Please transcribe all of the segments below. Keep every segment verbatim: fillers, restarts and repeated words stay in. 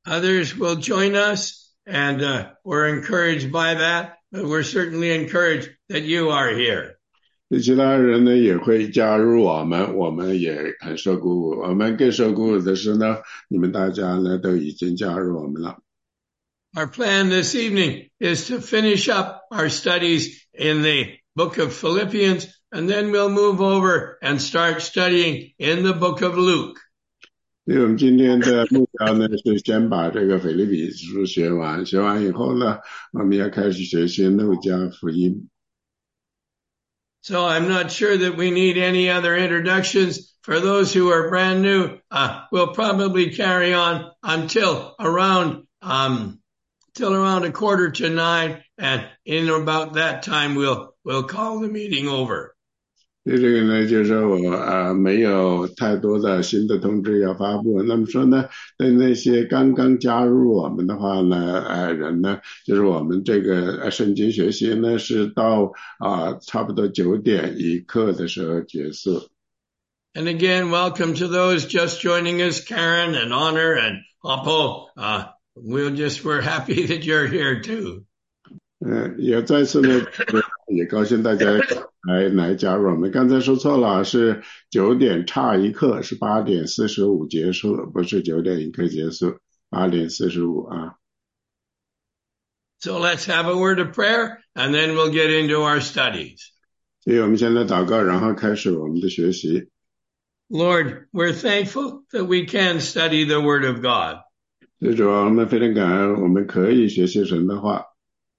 others will join us, and uh, we're encouraged by that, but we're certainly encouraged that you are here. 其他人呢也会加入我们，我们也很受鼓舞。我们更受鼓舞的是呢，你们大家呢都已经加入我们了。 Our plan this evening is to finish up our studies in the book of Philippians, and then we'll move over and start studying in the book of Luke. 所以我们今天的目标呢是先把这个腓立比书学完，学完以后呢，我们要开始学习路加福音。 So I'm not sure that we need any other introductions. For those who are brand new, uh, we'll probably carry on until around, um, till around a quarter to nine. And in about that time, we'll, we'll call the meeting over. 对这个呢，就是说我啊没有太多的新的通知要发布。那么说呢，对那些刚刚加入我们的话呢，呃人呢，就是我们这个圣经学习呢是到啊差不多九点一刻的时候结束。 And again, welcome to those just joining us, Karen and Honor and Oppo. Uh, we'll just we're happy that you're here too. 呃，也再次呢，也高兴大家来来加入我们。刚才说错了，是九点差一刻，是八点四十五结束，不是九点一刻结束，八点四十五啊。 So let's have a word of prayer, and then we'll get into our studies. 所以我们现在祷告，然后开始我们的学习。 Lord, we're thankful that we can study the Word of God. 最主要我们非常感恩，我们可以学习神的话。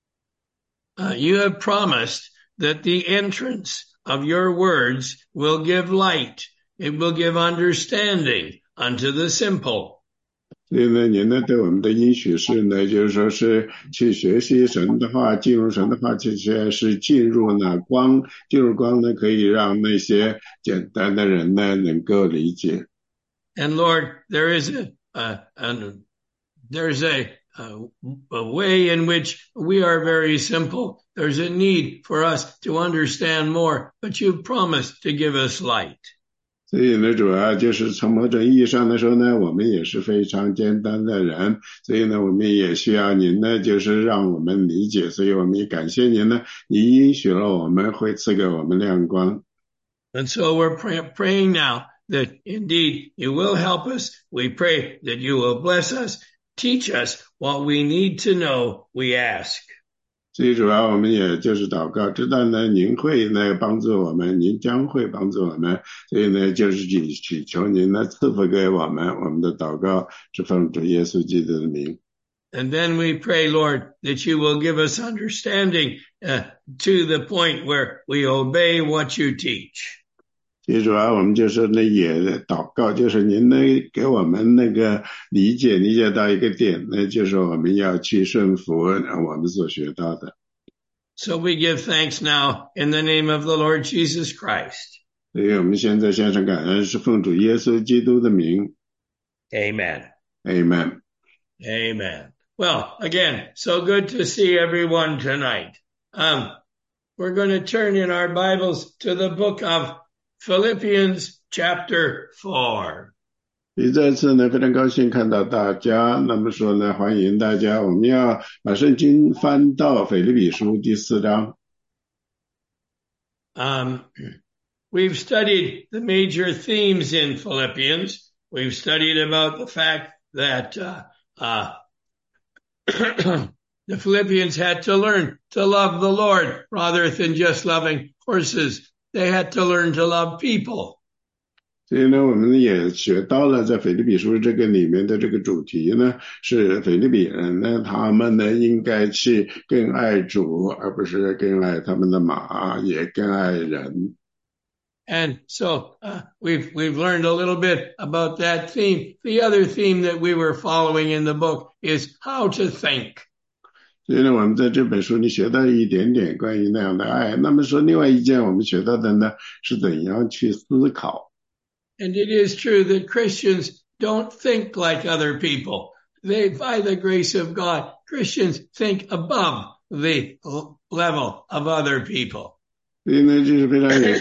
Uh, you have promised that the entrance of your words will give light. It will give understanding unto the simple. 所以呢，您呢对我们的应许是呢，就是说是去学习神的话，进入神的话，其实是进入呢光，进入光呢可以让那些简单的人呢能够理解。 And Lord, there is a, uh, an, there's a Uh, a way in which we are very simple. There's a need for us to understand more, but you've promised to give us light. 所以呢，主要就是从某种意义上来说呢，我们也是非常简单的人，所以呢，我们也需要您呢，就是让我们理解，所以我们也感谢您呢，您应许了我们会赐给我们亮光。 And so we're pray- praying now that indeed you will help us. We pray that you will bless us.Teach us what we need to know, we ask. 所以主要我们也就是祷告，知道呢您会呢帮助我们，您将会帮助我们，所以呢就是祈祈求您呢赐福给我们，我们的祷告是奉主耶稣基督的名。 And then we pray, Lord, that you will give us understanding uh, to the point where we obey what you teach. 其实主要我们就是呢也祷告，就是您呢给我们那个理解，理解到一个点呢，就是我们要去顺服我们所学到的。 So we give thanks now in the name of the Lord Jesus Christ. 所以我们现在献上感恩，是奉主耶稣基督的名。 Amen. Amen. Amen. Well, again, so good to see everyone tonight. Um, we're going to turn in our Bibles to the book of Philippians chapter four. 第这次呢，非常高兴看到大家。那么说呢，欢迎大家，我们要把圣经翻到腓立比书第四章。 Um, we've studied the major themes in Philippians. We've studied about the fact that uh, uh, the Philippians had to learn to love the Lord rather than just loving horses.They had to learn to love people. 所以呢，我们也学到了在腓立比书这个里面的这个主题呢，是腓立比人呢，他们呢应该去更爱主，而不是更爱他们的马，也更爱人。 And so uh, we've we've learned a little bit about that theme. The other theme that we were following in the book is how to think. 所以呢，我们在这本书里学到一点点关于那样的爱。那么说，另外一件我们学到的呢，是怎样去思考。 And it is true that Christians don't think like other people. They, by the grace of God, Christians think above the level of other people. 所以呢，这是非常有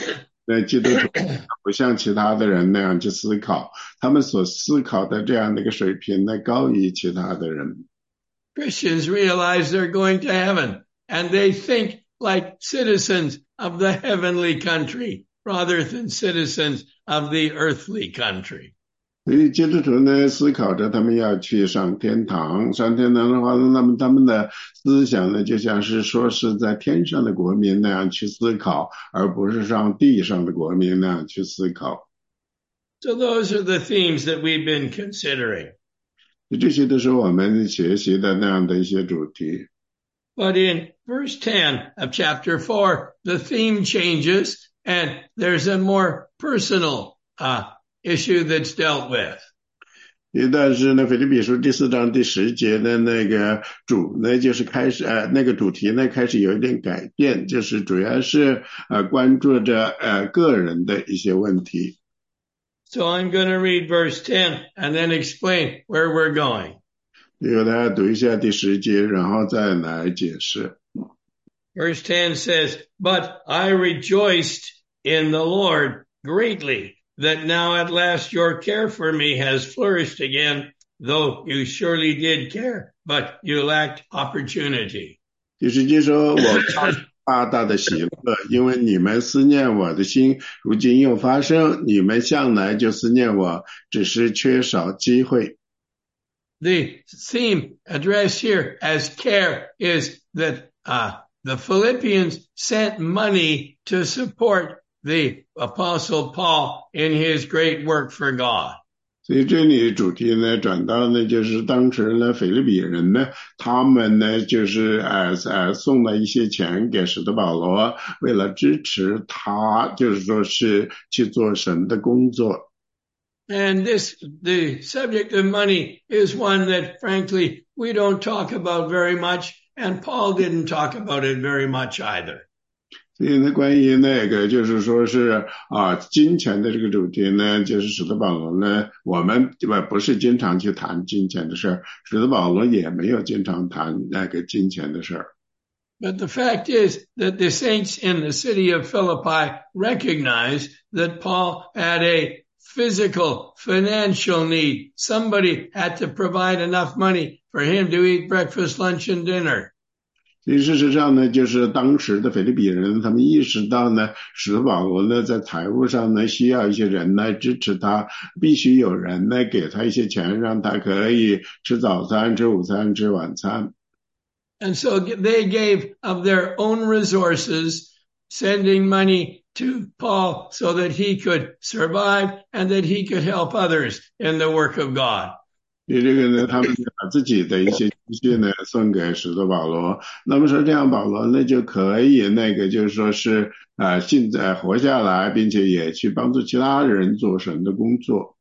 那基督徒不像其他的人那样去思考，他们所思考的这样的一个水平呢，高于其他的人。 Christians realize they're going to heaven, and they think like citizens of the heavenly country rather than citizens of the earthly country. 所以基督徒呢，思考着他们要去上天堂，上天堂的话，那么他们的思想呢，就像是说是在天上的国民那样去思考，而不是上地上的国民那样去思考。 So those are the themes that we've been considering. 这些都是我们学习的那样的一些主题。 But in verse ten of chapter four, the theme changes, and there's a more personal uh, issue that's dealt with. 但是呢，腓立比书第四章第十节的那个主呢，就是开始呃那个主题呢开始有一点改变，就是主要是呃关注着呃个人的一些问题。 So I'm going to read verse ten and then explain where we're going. 由大家读一下第十节，然后再来解释。 Verse ten says, "But I rejoiced in the Lord greatly, that now at last your care for me has flourished again, though you surely did care, but you lacked opportunity." 第十节说，我大大的喜乐，因为你们思念我的心，如今又发生，你们向来就思念我，只是缺少机会。 The theme addressed here as care is that uh, the Philippians sent money to support the Apostle Paul in his great work for God. 所以这里主题呢，转到呢，就是当时呢，腓立比人呢，他们呢，就是呃呃送了一些钱给使徒保罗，为了支持他，就是说是去做神的工作。 And this, the subject of money is one that, frankly, we don't talk about very much, and Paul didn't talk about it very much either. 所以呢，关于那个就是说是啊，金钱的这个主题呢，就是使徒保罗呢，我们不不是经常去谈金钱的事儿，使徒保罗也没有经常谈那个金钱的事儿。 But the fact is that the saints in the city of Philippi recognized that Paul had a physical, financial need. Somebody had to provide enough money for him to eat breakfast, lunch, and dinner. 所以事实上呢，就是当时的腓立比人，他们意识到呢，使徒保罗呢在财务上呢需要一些人来支持他，必须有人呢给他一些钱，让他可以吃早餐、吃午餐、吃晚餐。 And so they gave of their own resources, sending money to Paul so that he could survive and that he could help others in the work of God. 所以这个呢，他们就把自己的一些积蓄呢送给使徒保罗。那么说这样保罗呢就可以那个就是说是啊，现在活下来，并且也去帮助其他人做神的工作。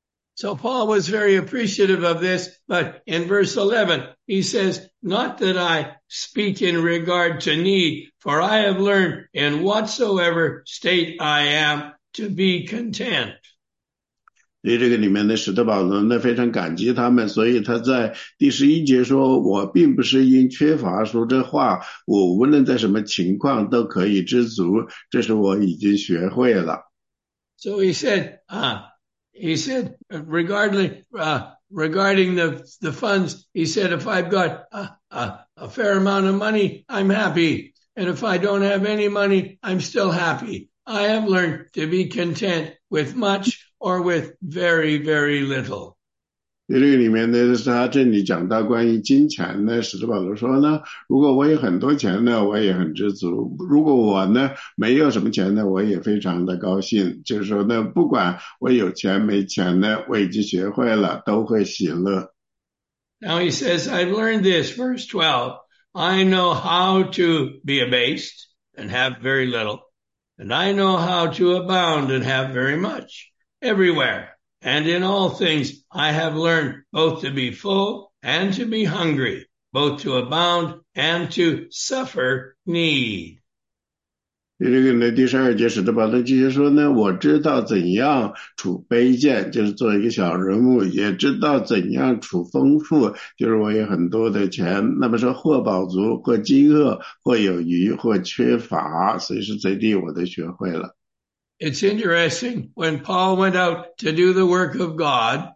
So Paul was very appreciative of this, but in verse eleven, he says, "Not that I speak in regard to need, for I have learned in whatsoever state I am to be content." 所以这个里面的使徒保罗呢非常感激他们，所以他在第十一节说，我并不是因缺乏说这话，我无论在什么情况都可以知足，这是我已经学会了。 So he said, uh, he said, regarding, uh, regarding the, the funds, he said, if I've got a, a, a fair amount of money, I'm happy. And if I don't have any money, I'm still happy. I have learned to be content with much or with very, very little. 这个里面呢，是他这里讲到关于金钱呢，使徒保罗说呢，如果我有很多钱呢，我也很知足；如果我呢没有什么钱呢，我也非常的高兴。就是说呢，不管我有钱没钱呢，我已经学会了，都会喜乐。 Now he says, I've learned this, verse twelve. I know how to be abased and have very little, and I know how to abound and have very much. Everywhere and in all things I have learned both to be full and to be hungry, both to abound and to suffer need. 这个呢，第十二节使徒保罗继续说呢，我知道怎样处卑贱，就是做一个小人物，也知道怎样处丰富，就是我有很多的钱。那么说或饱足，或饥饿，或有余，或缺乏，随时随地我都学会了。 It's interesting, when Paul went out to do the work of God,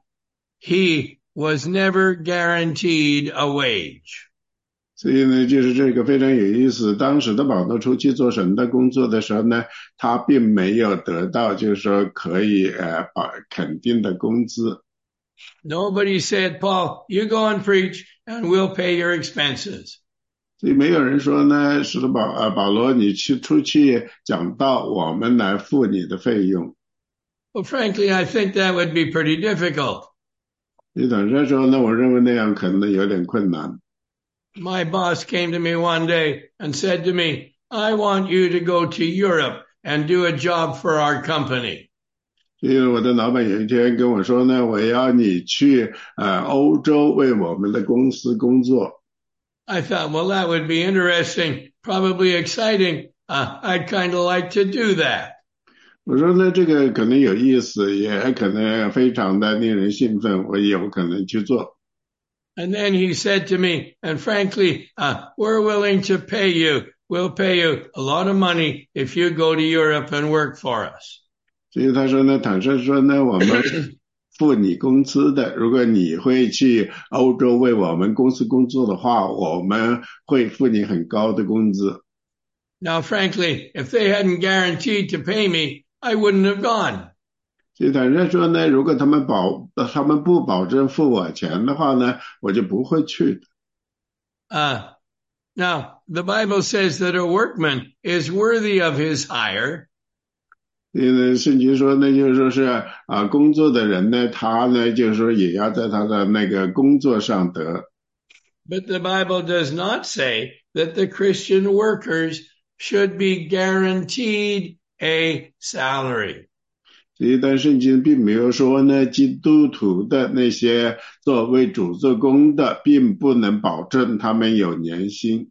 he was never guaranteed a wage. 所以呢，就是这个非常有意思。当时的保罗出去做神的工作的时候呢，他并没有得到就是说可以呃保肯定的工资。 Nobody said, Paul, you go and preach and we'll pay your expenses. 所以没有人说呢，使徒保呃保罗你去出去讲道，我们来付你的费用。 Well, frankly, I think that would be pretty difficult. 你坦率说呢，我认为那样可能有点困难。 My boss came to me one day and said to me, I want you to go to Europe and do a job for our company. 因为我的老板有一天跟我说呢，我要你去呃欧洲为我们的公司工作。 I thought, well, that would be interesting, probably exciting. Uh, I'd kind of like to do that. 我说呢，这个可能有意思，也可能非常的令人兴奋，我有可能去做。 And then he said to me, and frankly, uh, we're willing to pay you. We'll pay you a lot of money if you go to Europe and work for us. 所以他说呢，坦率说呢，我们付你工资的，如果你会去欧洲为我们公司工作的话，我们会付你很高的工资。 Now, frankly, if they hadn't guaranteed to pay me, I wouldn't have gone. 所以坦率说呢，如果他们保他们不保证付我钱的话呢，我就不会去的。 Uh, now, the Bible says that a workman is worthy of his hire. 因为圣经说呢，就是说是啊，工作的人呢，他呢，就是说也要在他的那个工作上得。 But the Bible does not say that the Christian workers should be guaranteed a salary. 所以，但圣经并没有说呢，基督徒的那些作为主做工的，并不能保证他们有年薪。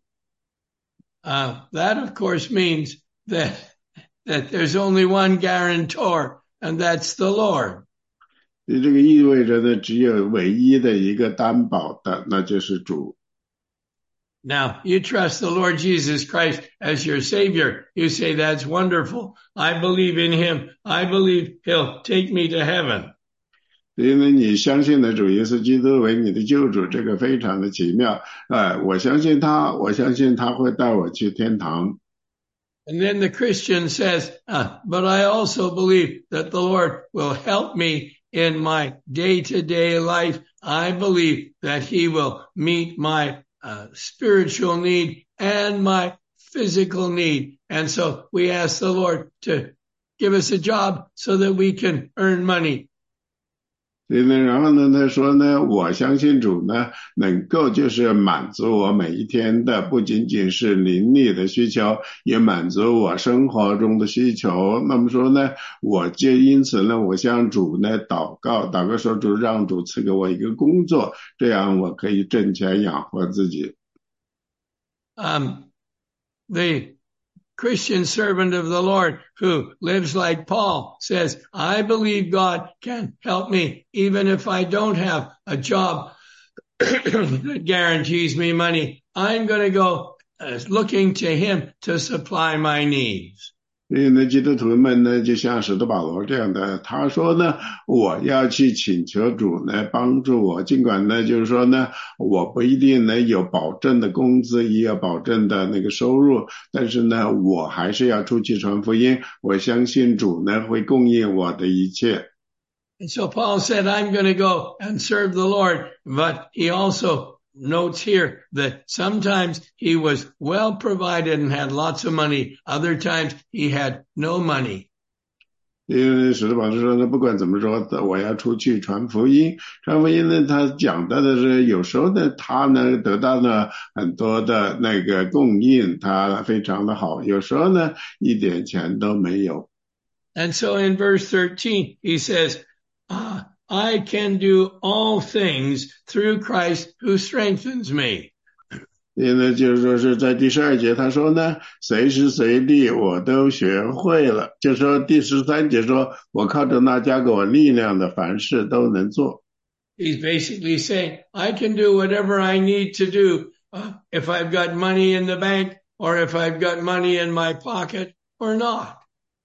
Uh, that, of course, means that that there's only one guarantor, and that's the Lord. 所以这个意味着呢，只有唯一的一个担保的，那就是主。 Now, you trust the Lord Jesus Christ as your Savior. You say, that's wonderful. I believe in Him. I believe He'll take me to heaven. 所以呢，你相信的主耶稣基督为你的救主，这个非常的奇妙。呃，我相信他，我相信他会带我去天堂。 And then the Christian says, uh, but I also believe that the Lord will help me in my day-to-day life. I believe that He will meet my uh, spiritual need and my physical need. And so we ask the Lord to give us a job so that we can earn money. 所以呢，然后呢，他说呢，我相信主呢，能够就是满足我每一天的，不仅仅是灵力的需求，也满足我生活中的需求。那么说呢，我就因此呢，我向主呢祷告，祷告说主让主赐给我一个工作，这样我可以挣钱养活自己。 Um, the Christian servant of the Lord who lives like Paul says, I believe God can help me even if I don't have a job that guarantees me money. I'm going to go uh, looking to Him to supply my needs. 所以呢，基督徒们呢，就像使徒保罗这样的，他说呢，我要去请求主呢帮助我，尽管呢，就是说呢，我不一定能有保证的工资，也有保证的那个收入，但是呢，我还是要出去传福音，我相信主呢会供应我的一切。 And so Paul said, I'm going to go and serve the Lord, but he also notes here that sometimes he was well provided and had lots of money. Other times he had no money. 因为使徒保罗说呢，不管怎么说，我要出去传福音。传福音呢，他讲到的是，有时候呢，他呢得到了很多的那个供应，他非常的好；有时候呢，一点钱都没有。 And so in verse thirteen, he says, ah, I can do all things through Christ who strengthens me. 因为就是说是在第十二节他说呢，随时随地我都学会了。就说第十三节说，我靠着那加给我力量的，凡事都能做。 He's basically saying, I can do whatever I need to do uh, if I've got money in the bank or if I've got money in my pocket or not.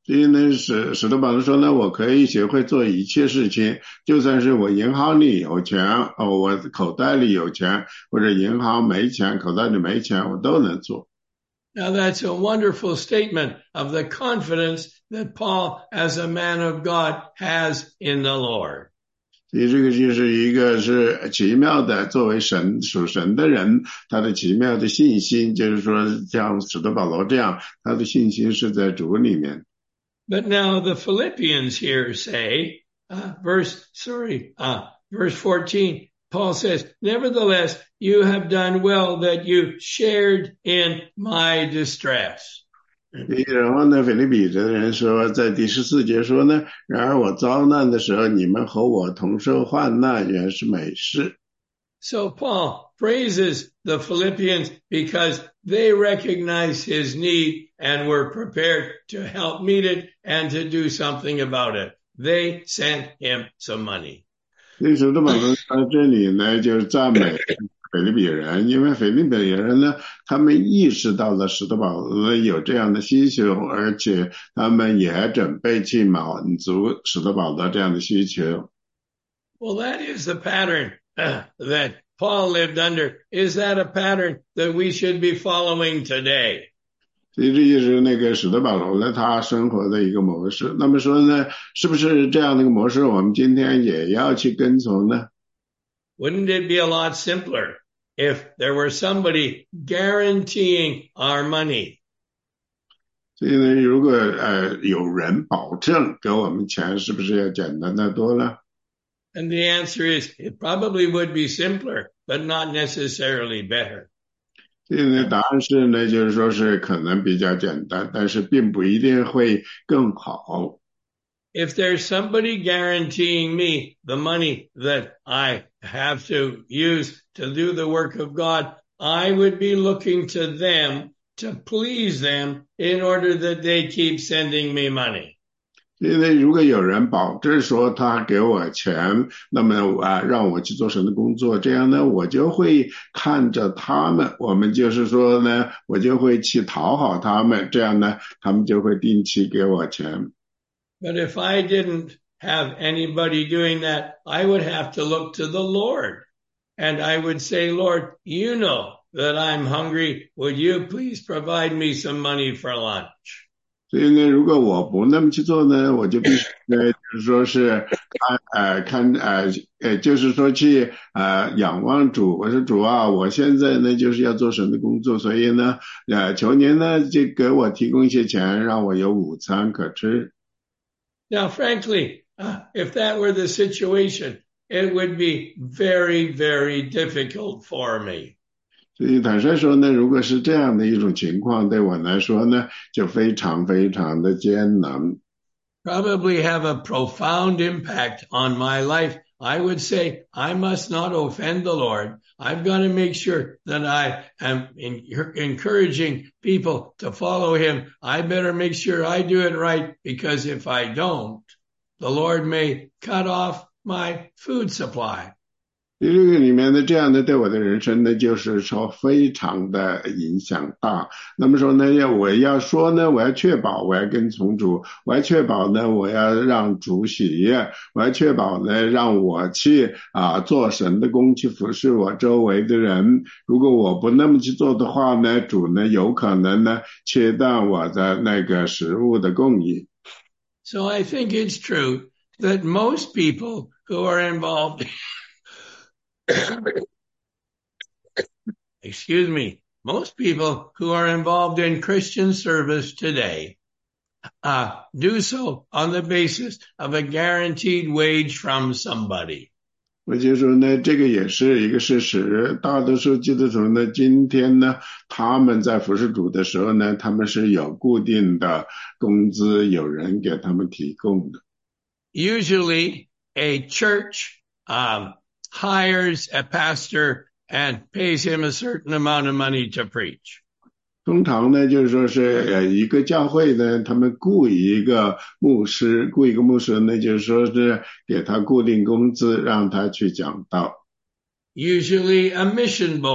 所以呢，使使徒保罗说呢，我可以学会做一切事情，就算是我银行里有钱，哦，我口袋里有钱，或者银行没钱，口袋里没钱，我都能做。 Now that's a wonderful statement of the confidence that Paul, as a man of God, has in the Lord. 所以这个就是一个是奇妙的，作为神属神的人，他的奇妙的信心，就是说像使徒保罗这样，他的信心是在主里面。 But now the Philippians here say, uh, verse, sorry, uh, verse fourteen, Paul says, nevertheless, you have done well that you shared in my distress. 然后呢，腓立比的人说，在第十四节说呢，然而我遭难的时候，你们和我同受患难，原是美事。 So Paul praises the Philippians because they recognize his need and were prepared to help meet it and to do something about it. They sent him some money. 所以使徒保罗在这里呢，就是赞美腓立比人，因为腓立比人呢，他们意识到了使徒保罗有这样的需求，而且他们也准备去满足使徒保罗这样的需求。 Well, that is the pattern uh, that Paul lived under. Is that a pattern that we should be following today? 所以这就是那个使徒保罗呢，他生活的一个模式。那么说呢，是不是这样的一个模式，我们今天也要去跟从呢？ Wouldn't it be a lot simpler if there were somebody guaranteeing our money? 所以呢，如果呃有人保证给我们钱，是不是要简单的多了？ And the answer is it probably would be simpler, but not necessarily better. 所以呢，答案是呢，就是说是可能比较简单，但是并不一定会更好。 If there's somebody guaranteeing me the money that I have to use to do the work of God, I would be looking to them to please them in order that they keep sending me money. 因为如果有人保证说他给我钱，那么啊让我去做神的工作，这样呢我就会看着他们，我们就是说呢，我就会去讨好他们，这样呢他们就会定期给我钱。 But if I didn't have anybody doing that, I would have to look to the Lord. And I would say, Lord, you know that I'm hungry. Would you please provide me some money for lunch? 所以呢，如果我不那么去做呢，我就必须呢，就是说是看呃看呃呃，就是说去呃仰望主。我说主啊，我现在呢就是要做神的工作，所以呢呃求您呢就给我提供一些钱，让我有午餐可吃。 Now, frankly, uh, if that were the situation, it would be very, very difficult for me. 所以坦率说呢，如果是这样的一种情况，对我来说呢，就非常非常的艰难。 Probably have a profound impact on my life. I would say I must not offend the Lord. I've got to make sure that I am in, encouraging people to follow him. I better make sure I do it right, because if I don't, the Lord may cut off my food supply. 这个里面的这样的对我的人生呢，就是说非常的影响大。那么说呢，要我要说呢，我要确保我要跟从主，我要确保呢，我要让主喜悦，我要确保呢，让我去啊做神的工，去服侍我周围的人。如果我不那么去做的话呢，主呢有可能呢切断我的那个食物的供应。 So I think it's true that most people who are involved excuse me, most people who are involved in Christian service today uh, do so on the basis of a guaranteed wage from somebody. 我就说呢，这个也是一个事实。大多数基督徒呢，今天呢，他们在服侍主的时候呢，他们是有固定的工资，有人给他们提供的。 Usually, a church um, hires a pastor and pays him a certain amount of money to preach. 通常呢，就是说是呃一个教会呢，他们雇一个牧师，雇一个牧师呢，就是说是给他固定工资，让他去讲道。 Usually, a mission board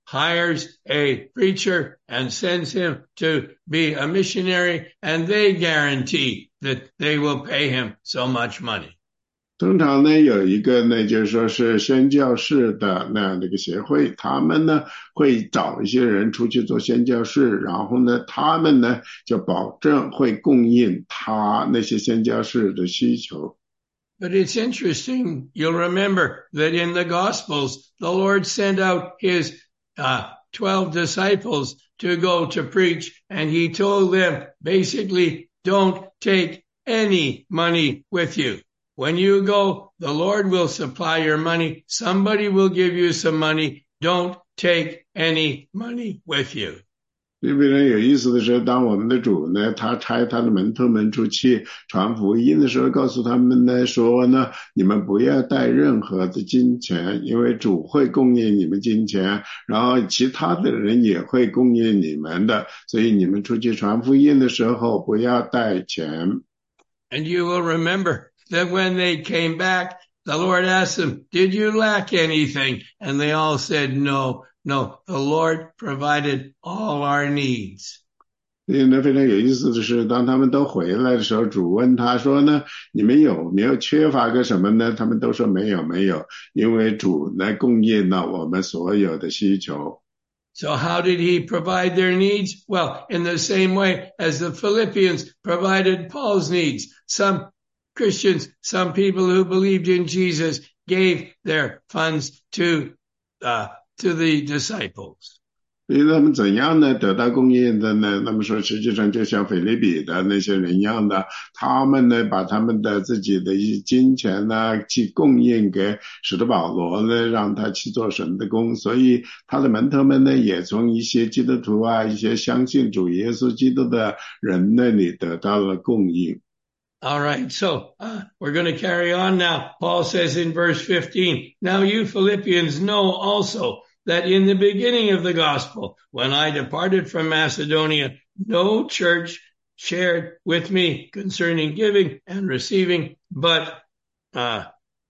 hires a preacher and sends him to be a missionary, and they guarantee that they will pay him so much money. 通常呢，有一个呢，就是说是宣教士的那样的一个协会，他们呢会找一些人出去做宣教士，然后呢，他们呢就保证会供应他那些宣教士的需求。 But it's interesting, you'll remember that in the Gospels, the Lord sent out his uh, twelve disciples to go to preach, and he told them, basically, don't take any money with you. When you go, the Lord will supply your money. Somebody will give you some money. Don't take any money with you. 非常有意思的是，当我们的主呢，他差他的门徒们出去传福音的时候，告诉他们呢说呢，你们不要带任何的金钱，因为主会供应你们金钱，然后其他的人也会供应你们的，所以你们出去传福音的时候不要带钱。 And you will remember that when they came back, the Lord asked them, did you lack anything? And they all said, no, no, the Lord provided all our needs. 所以呢，非常有意思的是，当他们都回来的时候，主问他说呢，你们有没有缺乏个什么呢？他们都说没有，没有，因为主呢供应了我们所有的需求。 So how did he provide their needs? Well, in the same way as the Philippians provided Paul's needs. Some Christians, some people who believed in Jesus gave their funds to, uh, to the disciples. 所以他们怎样呢得到供应的呢？那么说实际上就像腓立比的那些人一样的，他们呢把他们的自己的一些金钱呢去供应给使徒保罗呢，让他去做神的工。所以他的门徒们呢也从一些基督徒啊，一些相信主耶稣基督的人那里得到了供应。 All right, so uh, we're going to carry on now. Paul says in verse fifteen, now you Philippians know also that in the beginning of the gospel, when I departed from Macedonia, no church shared with me concerning giving and receiving, but uh,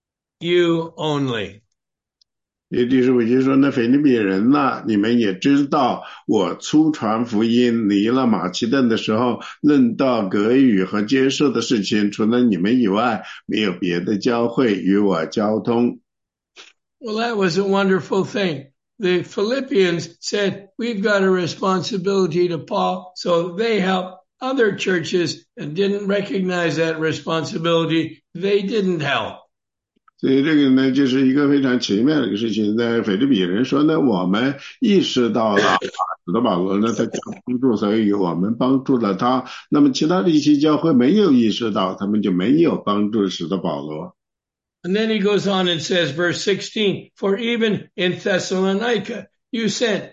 you only. 也就是我就说，那腓立比人呐，你们也知道，我初传福音离了马其顿的时候，论到隔语和接受的事情，除了你们以外，没有别的教会与我交通。 Well, that was a wonderful thing. The Philippians said, we've got a responsibility to Paul, so they helped other churches and didn't recognize that responsibility. They didn't help. 所以这个呢，就是一个非常奇妙的一个事情。在腓立比人说呢，我们意识到了使徒保罗呢，他帮助，所以我们帮助了他。那么其他的一些教会没有意识到，他们就没有帮助使徒保罗。 And then he goes on and says, verse sixteen, for even in Thessalonica, you sent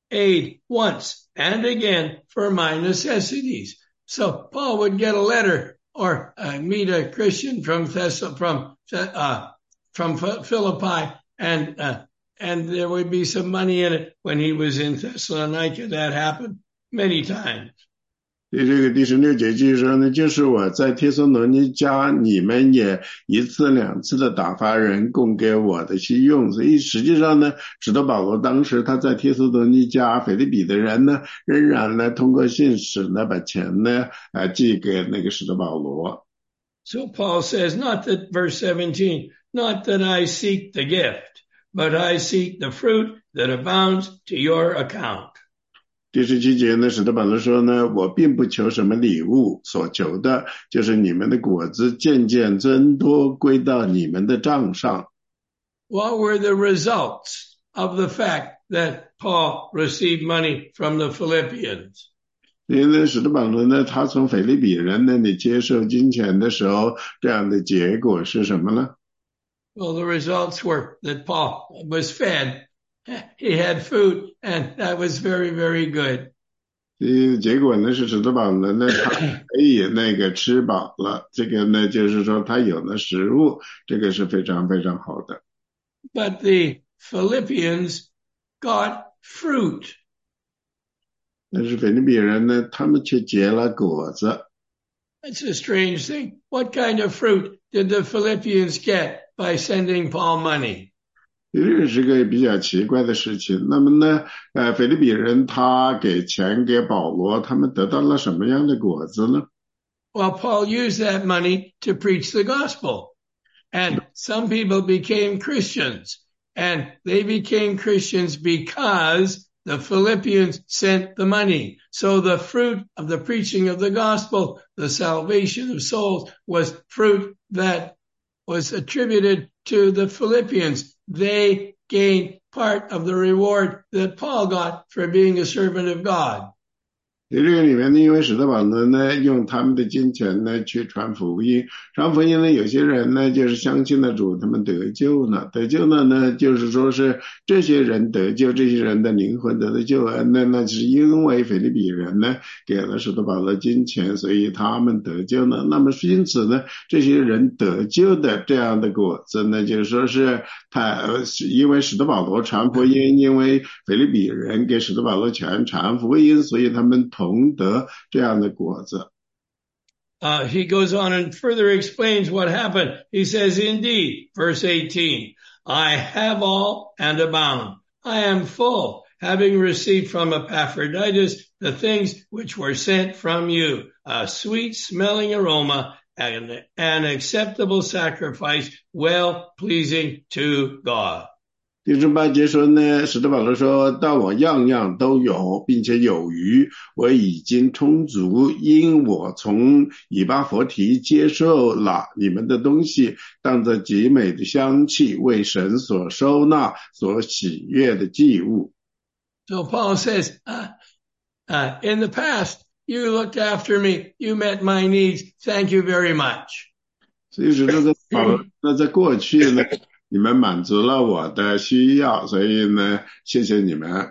aid once and again for my necessities. So Paul would get a letter or uh, meet a Christian from Thess- from, uh, from Philippi and, uh, and there would be some money in it when he was in Thessalonica. That happened many times. 这个第十六节就是说呢，就是我在帖撒罗尼迦，你们也一次两次的打发人供给我的去用，所以实际上呢，使得保罗当时他在帖撒罗尼迦腓立比的人呢，仍然呢通过信使呢把钱呢啊寄给那个使得保罗。 So Paul says, not that verse seventeen, not that I seek the gift, but I seek the fruit that abounds to your account. 第十七节呢，使得保罗说呢，我并不求什么礼物，所求的就是你们的果子渐渐增多，归到你们的账上。 What were the results of the fact that Paul received money from the Philippians? 因为使得保罗呢，他从腓立比人那里接受金钱的时候，这样的结果是什么呢？ Well, the results were that Paul was fed. He had food, and that was very, very good. 结果呢是使得保罗呢，他可以那个吃饱了，这个呢就是说他有了食物，这个是非常非常好的。 But the Philippians got fruit. 但是腓立比人呢，他们却结了果子。 That's a strange thing. What kind of fruit did the Philippians get by sending Paul money? 这个是个比较奇怪的事情。那么呢，呃，腓立比人他给钱给保罗，他们得到了什么样的果子呢？ Well, Paul used that money to preach the gospel. And some people became Christians. And they became Christians because the Philippians sent the money. So the fruit of the preaching of the gospel, the salvation of souls, was fruit that was attributed to the Philippians. They gained part of the reward that Paul got for being a servant of God. 在这个里面呢，因为使徒保罗呢，用他们的金钱呢去传福音，传福音呢，有些人呢就是相信了主，他们得救了，得救了呢，就是说是这些人得救，这些人的灵魂得到救恩呢，那是因为腓立比人呢给了使徒保罗金钱，所以他们得救了。那么因此呢，这些人得救的这样的果子呢，就是说是他呃，因为使徒保罗传福音，因为腓立比人给使徒保罗钱传福音，所以他们同得这样的果子。 Uh, he goes on and further explains what happened. He says, indeed, verse eighteen, I have all and abound. I am full, having received from Epaphroditus the things which were sent from you, a sweet smelling aroma and an acceptable sacrifice, well pleasing to God. 第十八节说呢，使徒保罗说，但我样样都有，并且有余，我已经充足，因我从以巴弗提接受了你们的东西，当作极美的香气，为神所收纳，所喜悦的祭物。 So Paul says, uh, uh, in the past, you looked after me, you met my needs, thank you very much. 所以使徒保罗那在过去呢，你们满足了我的需要，所以呢，谢谢你们。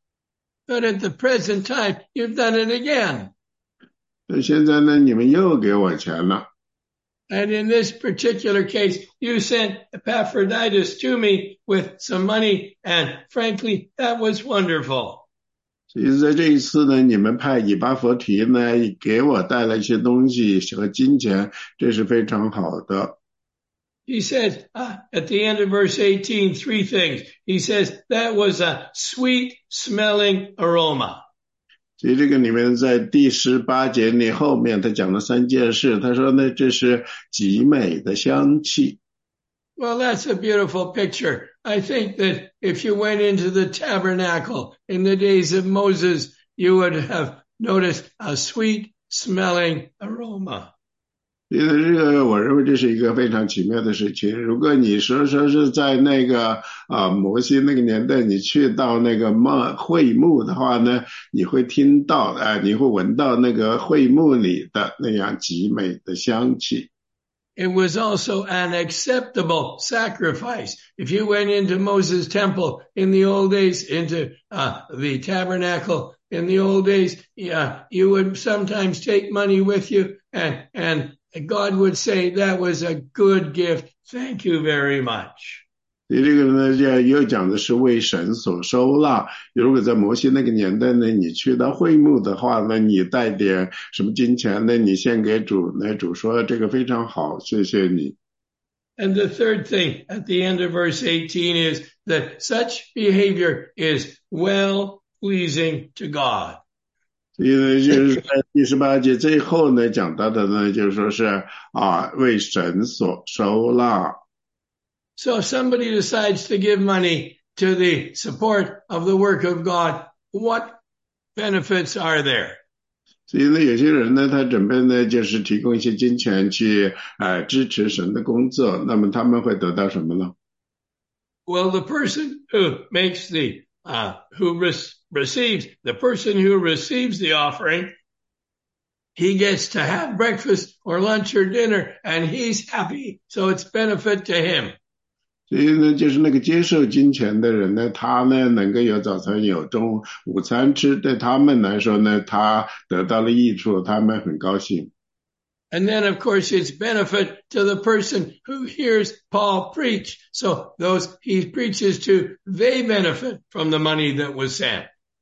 But at the present time, you've done it again. 那现在呢，你们又给我钱了。 And in this particular case, you sent Epaphroditus to me with some money, and frankly, that was wonderful. 所以在这一次呢，你们派以巴弗提呢，给我带来一些东西和金钱，这是非常好的。 He said uh, at the end of verse eighteen, three things. He says that was a sweet smelling aroma. 所以这个里面在第十八节里后面他讲了三件事，他说呢，这是极美的香气。 Well, that's a beautiful picture. I think that if you went into the tabernacle in the days of Moses, you would have noticed a sweet smelling aroma. 因为这个，我认为这是一个非常奇妙的事情。如果你说说是在那个啊摩西那个年代，你去到那个幕会幕的话呢，你会听到，哎、呃，你会闻到那个会幕里的那样极美的香气。 It was also an acceptable sacrifice. If you went into Moses' temple in the old days, into uh, the tabernacle in the old days, yeah, you would sometimes take money with you, and and God would say that was a good gift. Thank you very much. 这个呢，又讲的是为神所收纳。如果在摩西那个年代呢，你去到会幕的话呢，你带点什么金钱呢？你献给主呢？主说这个非常好，谢谢你。 And the third thing at the end of verse eighteen is that such behavior is well pleasing to God. 所以呢，就是在第十八节最后呢讲到的呢，就是说是啊，为神所收纳。 So if somebody decides to give money to the support of the work of God, what benefits are there? 所以呢，有些人呢，他准备呢，就是提供一些金钱去呃支持神的工作，那么他们会得到什么呢？ Well, the person who makes the uh, who re- receives the person who receives the offering, he gets to have breakfast or lunch or dinner, and he's happy, so it's benefit to him. 所以呢，就是那个接受金钱的人呢，他呢能够有早餐有中午餐吃，对他们来说呢，他得到了益处，他们很高兴。 And then, of course, it's benefit to the person who hears Paul preach. So those he preaches to, they benefit from the money that was sent.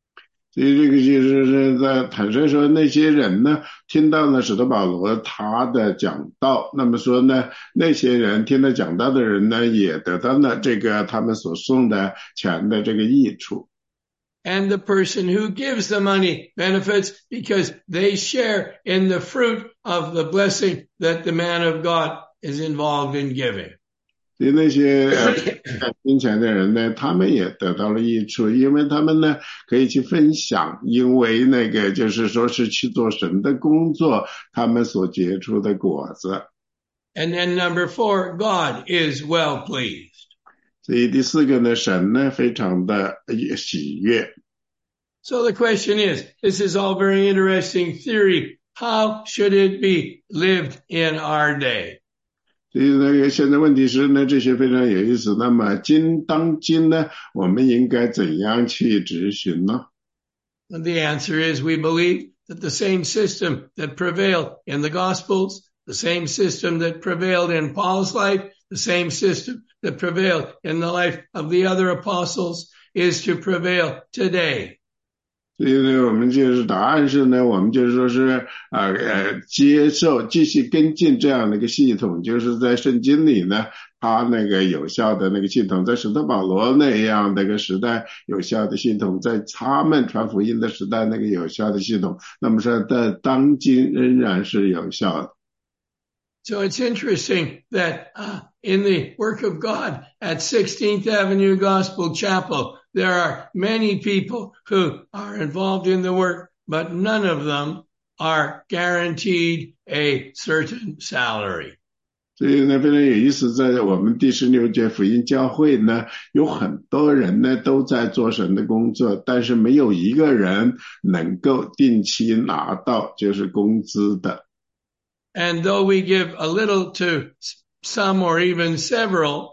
所以这个就是是在坦率说，那些人呢，听到了使徒保罗他的讲道，那么说呢，那些人听到讲道的人呢，也得到了这个他们所送的钱的这个益处。 And the person who gives the money benefits because they share in the fruit of the blessing that the man of God is involved in giving. 所以那些呃金钱的人呢，他们也得到了益处，因为他们呢可以去分享，因为那个就是说是去做神的工作，他们所结出的果子。 And then number four, God is well pleased. 所以第四个呢，神呢非常的喜悦。 So the question is, this is all very interesting theory. How should it be lived in our day? 所以呢，现在问题是呢，这些非常有意思。那么今当今呢，我们应该怎样去执行呢？ And the answer is we believe that the same system that prevailed in the Gospels, the same system that prevailed in Paul's life, the same system that prevailed in the life of the other apostles is to prevail today. 所以呢，我们就是答案是呢，我们就是说是呃呃接受继续跟进这样的一个系统，就是在圣经里呢，它那个有效的那个系统，在使徒保罗那样的一个时代有效的系统，在他们传福音的时代那个有效的系统，那么说在当今仍然是有效的。 So it's interesting that uh, in the work of God at sixteenth Avenue Gospel Chapel, there are many people who are involved in the work, but none of them are guaranteed a certain salary. 所以呢，非常有意思，在我们第十六届福音教会呢，有很多人呢都在做神的工作，但是没有一个人能够定期拿到就是工资的。 And though we give a little to some or even several,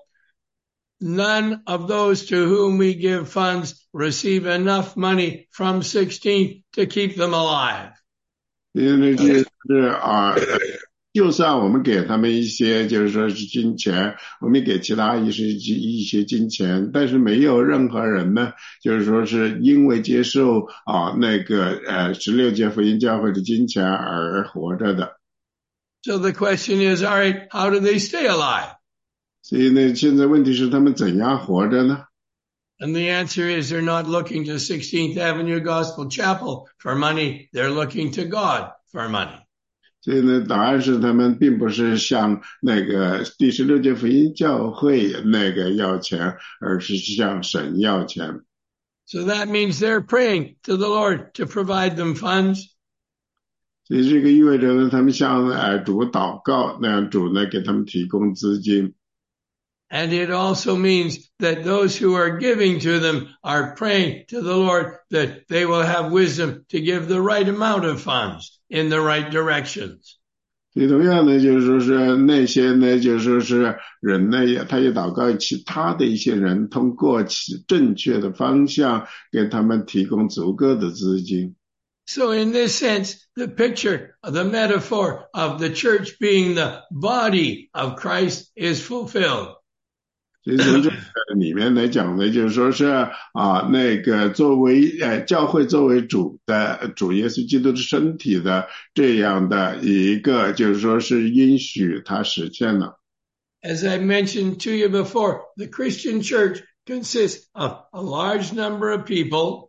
none of those to whom we give funds receive enough money from sixteenth to keep them alive. 因为就是啊，就算我们给他们一些就是说是金钱，我们给其他一些一些金钱，但是没有任何人呢，就是说是因为接受啊那个呃十六届福音教会的金钱而活着的。 So the question is, all right, how do they stay alive? 所以呢，现在问题是他们怎样活着呢？ And the answer is they're not looking to sixteenth Avenue Gospel Chapel for money. They're looking to God for money. 所以呢，答案是他们并不是向那个第十六届福音教会那个要钱，而是向神要钱。 So that means they're praying to the Lord to provide them funds. 所以这个意味着呢，他们向呃主祷告，那样主呢给他们提供资金。 And it also means that those who are giving to them are praying to the Lord that they will have wisdom to give the right amount of funds in the right directions. 所以同样呢，就是说是那些呢，就是说是人呢，也他也祷告其他的一些人，通过其正确的方向给他们提供足够的资金。 So in this sense, the picture, the metaphor of the church being the body of Christ is fulfilled. 所以从这个里面来讲呢，就是说是啊，那个作为呃教会作为主的主耶稣基督的身体的这样的一个，就是说是应许它实现了。 As I mentioned to you before, the Christian church consists of a large number of people,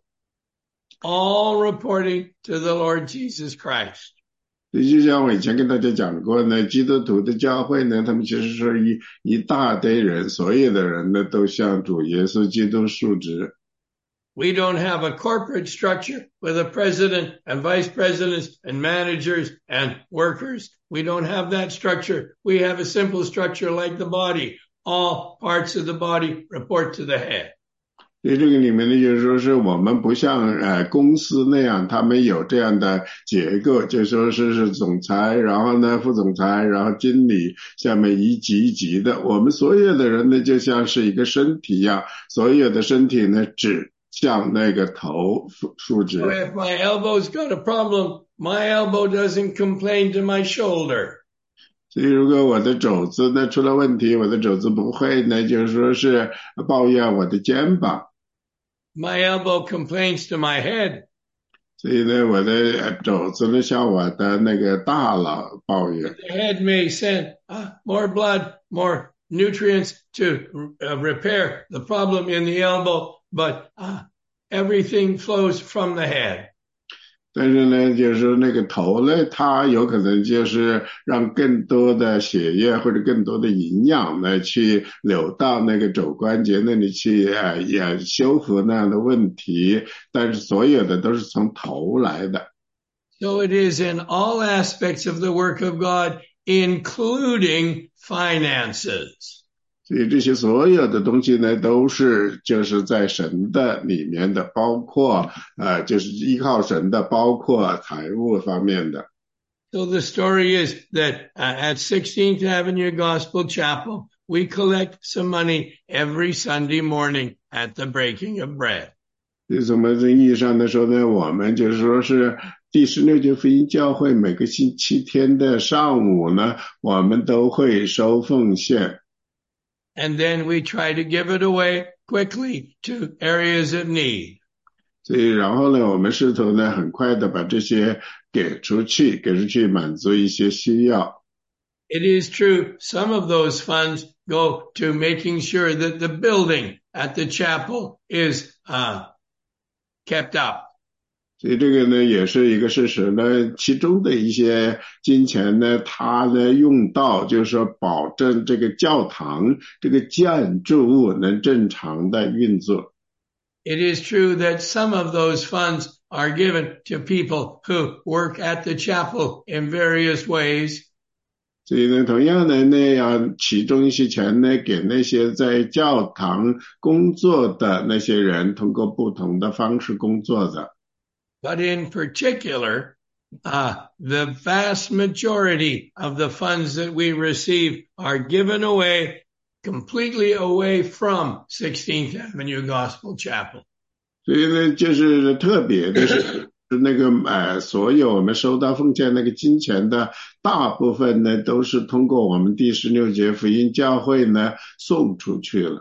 all reporting to the Lord Jesus Christ. 就像我以前跟大家讲过呢，基督徒的教会呢，他们其实是一一大堆人，所有的人呢都向主耶稣基督述职。 We don't have a corporate structure with a president and vice presidents and managers and workers. We don't have that structure. We have a simple structure like the body. All parts of the body report to the head. 所以这个里面呢，就是说是我们不像呃公司那样，他们有这样的结构，就说是是总裁，然后呢副总裁，然后经理，下面一级一级的。我们所有的人呢，就像是一个身体一样，所有的身体呢指向那个头竖直。 So if my elbow's got a problem, my elbow doesn't complain to my shoulder. 所以如果我的肘子呢出了问题，我的肘子不会呢，就是说是抱怨我的肩膀。 My elbow complains to my head. 所以呢，我的肘子呢向我的那个大脑抱怨。 The head may send uh, more blood, more nutrients to uh, repair the problem in the elbow, but uh, everything flows from the head. 但是呢，就是说那个头呢，它有可能就是让更多的血液或者更多的营养呢，去流到那个肘关节那里去，呃，也修复那样的问题。但是所有的都是从头来的。 So it is in all aspects of the work of God, including finances. 所以这些所有的东西呢，都是就是在神的里面的，包括呃，就是依靠神的，包括财务方面的。 So the story is that uh, at sixteenth Avenue Gospel Chapel, we collect some money every Sunday morning at the breaking of bread. 从某种意义上来说呢，我们就是说是第十六届福音教会每个星期天的上午呢，我们都会收奉献。 And then we try to give it away quickly to areas of need. 所以然后呢，我们试图呢很快的把这些给出去，给出去满足一些需要。 It is true, some of those funds go to making sure that the building at the chapel is uh, kept up. 所以这个呢也是一个事实呢，其中的一些金钱呢，它呢用到就是说保证这个教堂这个建筑物能正常的运作。 It is true that some of those funds are given to people who work at the chapel in various ways. 所以呢，同样的那样，其中一些钱呢，给那些在教堂工作的那些人，通过不同的方式工作的。 But in particular, uh, the vast majority of the funds that we receive are given away completely away from sixteenth Avenue Gospel Chapel. 所以呢，就是特别的是那个呃，所有我们收到奉献那个金钱的大部分呢，都是通过我们第十六节福音教会呢送出去了。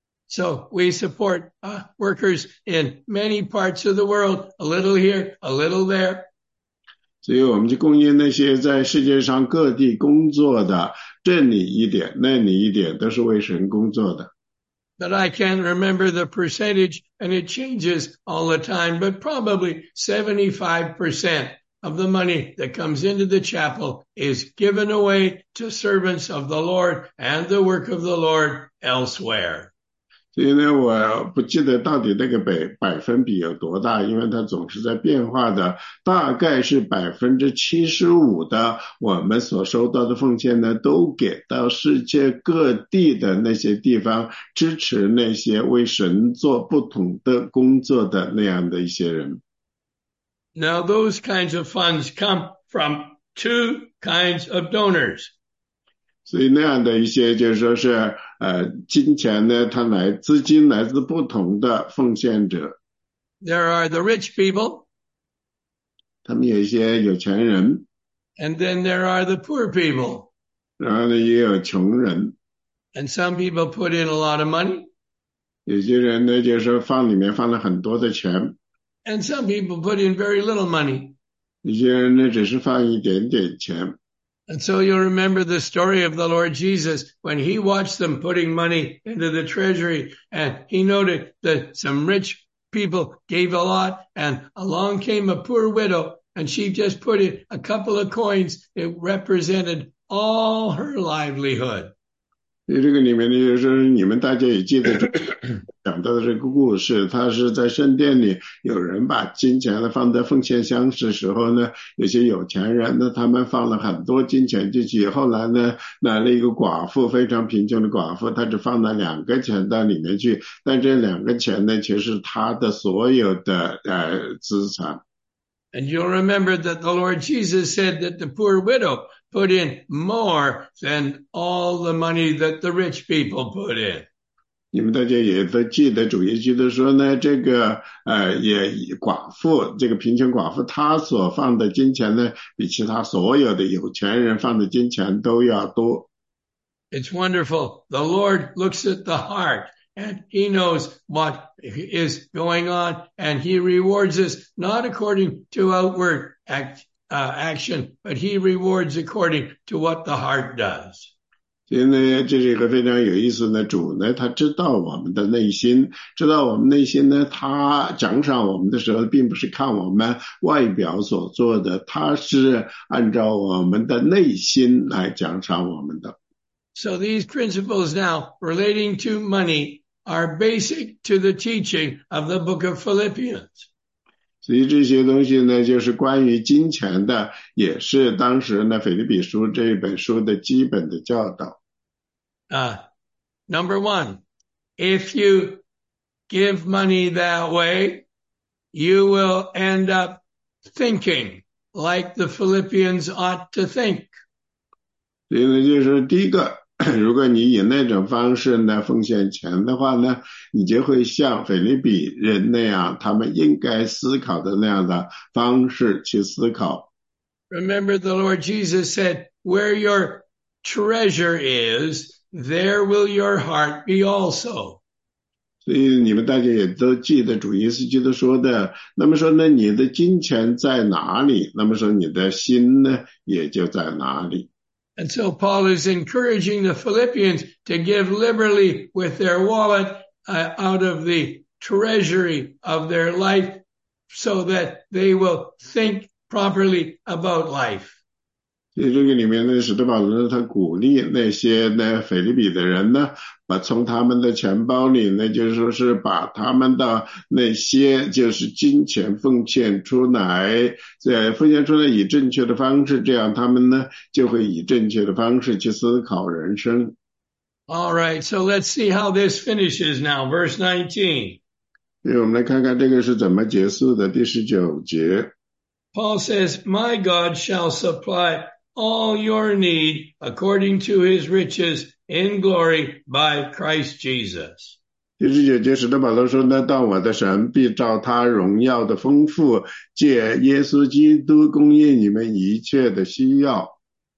So we support uh, workers in many parts of the world, a little here, a little there. 所以我们就供应那些在世界上各地工作的，这里一点，那里一点，都是为神工作的。 But I can't remember the percentage, and it changes all the time, but probably seventy-five percent of the money that comes into the chapel is given away to servants of the Lord and the work of the Lord elsewhere. 所以呢，我不记得到底那个百百分比有多大，因为它总是在变化的。大概是百分之七十五的我们所收到的奉献呢，都给到世界各地的那些地方，支持那些为神做不同的工作的那样的一些人。 Now, those kinds of funds come from two kinds of donors. 所以那样的一些就是说是呃金钱呢，它来资金来自不同的奉献者。 There are the rich people. 他们有一些有钱人。 And then there are the poor people. 然后呢，也有穷人。 And some people put in a lot of money. 有些人呢，就是说放里面放了很多的钱。 And some people put in very little money. 有些人呢，只是放一点点钱。 And so you'll remember the story of the Lord Jesus when he watched them putting money into the treasury, and he noted that some rich people gave a lot, and along came a poor widow, and she just put in a couple of coins. It represented all her livelihood. 所以这个里面呢，就是你们大家也记得讲到的这个故事，他是在圣殿里，有人把金钱呢放在奉献箱的时候呢，有些有钱人呢，他们放了很多金钱进去，后来呢，来了一个寡妇，非常贫穷的寡妇，她只放了两个钱到里面去，但这两个钱呢，却是她的所有的呃资产。 And you'll remember that the Lord Jesus said that the poor widow put in more than all the money that the rich people put in. 你们大家也都记得主耶稣的说呢，这个呃也寡妇，这个贫穷寡妇，她所放的金钱呢，比其他所有的有钱人放的金钱都要多。 It's wonderful. The Lord looks at the heart. and he knows what is going on, and he rewards us not according to outward act, uh, action, but he rewards according to what the heart does. 所以呢，这是一个非常有意思的主呢，他知道我们的内心，知道我们内心呢，他奖赏我们的时候，并不是看我们外表所做的，他是按照我们的内心来奖赏我们的。 So these principles now relating to money are basic to the teaching of the book of Philippians. 所以这些东西呢，就是关于金钱的，也是当时呢腓立比书这本书的基本的教导。 Uh, number one, if you give money that way, you will end up thinking like the Philippians ought to think. 所以呢，就是第一个，如果你以那种方式呢奉献钱的话呢，你就会像腓立比人那样，他们应该思考的那样的方式去思考。 Remember, the Lord Jesus said, "Where your treasure is, there will your heart be also." 所以你们大家也都记得主耶稣基督说的，那么说呢，你的金钱在哪里，那么说你的心呢也就在哪里。 And so Paul is encouraging the Philippians to give liberally with their wallet uh, out of the treasury of their life so that they will think properly about life. 所以这个里面呢，使徒保罗他鼓励那些呢腓立比的人呢，把从他们的钱包里呢，就是说是把他们的那些就是金钱奉献出来，在奉献出来以正确的方式，这样他们呢就会以正确的方式去思考人生。 All right, so let's see how this finishes now, verse nineteen. 所以我们来看看这个是怎么结束的，第十九节。 Paul says, "My God shall supply all your need according to his riches in glory by Christ Jesus." 第十九节使徒保罗说呢，到我的神必照他荣耀的丰富，借耶稣基督供应你们一切的需要。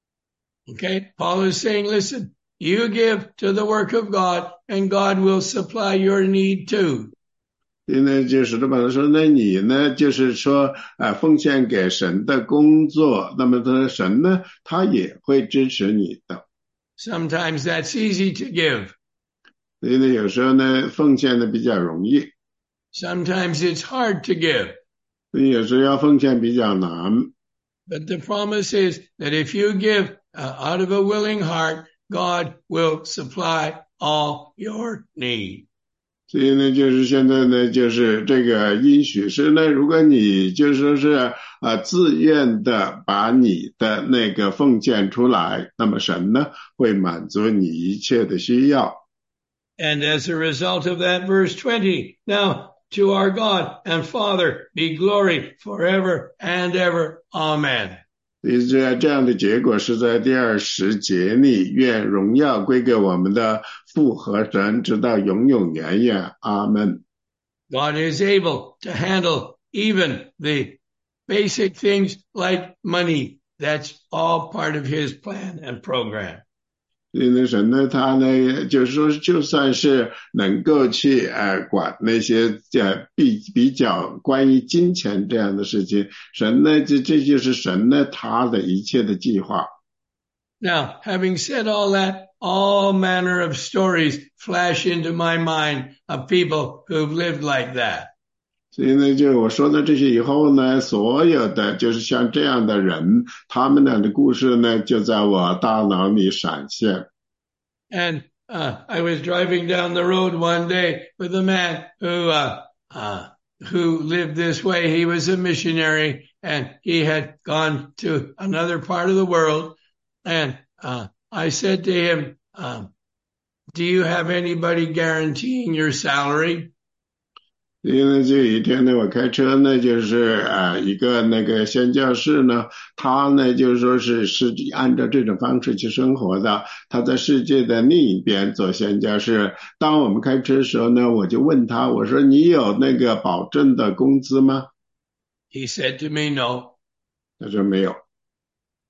Okay, Paul is saying, listen, you give to the work of God and God will supply your need too. 所以呢，就使徒保罗说，那你呢，就是说，啊，奉献给神的工作，那么他神呢，他也会支持你的。 Sometimes that's easy to give. 所以呢，有时候呢，奉献的比较容易。 Sometimes it's hard to give. 所以有时候要奉献比较难。 But the promise is that if you give uh, out of a willing heart, God will supply all your need. 所以呢，就是现在呢，就是这个应许是呢，如果你就说是啊、呃、自愿的把你的那个奉献出来，那么神呢会满足你一切的需要。 And as a result of that, verse twenty, now to our God and Father be glory forever and ever. Amen. 所以这这样的结果是在第二十节里，愿荣耀归给我们的父和神，直到永永远远。阿门。 God is able to handle even the basic things like money. That's all part of his plan and program. 所以呢，神呢，他呢，就是说，就算是能够去呃管那些呃比比较关于金钱这样的事情，神呢，这这就是神呢他的一切的计划。 Now, having said all that, all manner of stories flash into my mind of people who've lived like that. 所以呢，就我说的这些以后呢，所有的就是像这样的人，他们俩的故事呢，就在我大脑里闪现。 And uh, I was driving down the road one day with a man who uh, uh, who lived this way. He was a missionary, and he had gone to another part of the world. And uh, I said to him, um, "Do you have anybody guaranteeing your salary?" 因为这一天呢，我开车呢，就是啊、呃，一个那个宣教士呢，他呢就是说是是按照这种方式去生活的。他在世界的另一边做宣教士。当我们开车的时候呢，我就问他，我说你有那个保证的工资吗？ He said to me, "No." 他说没有。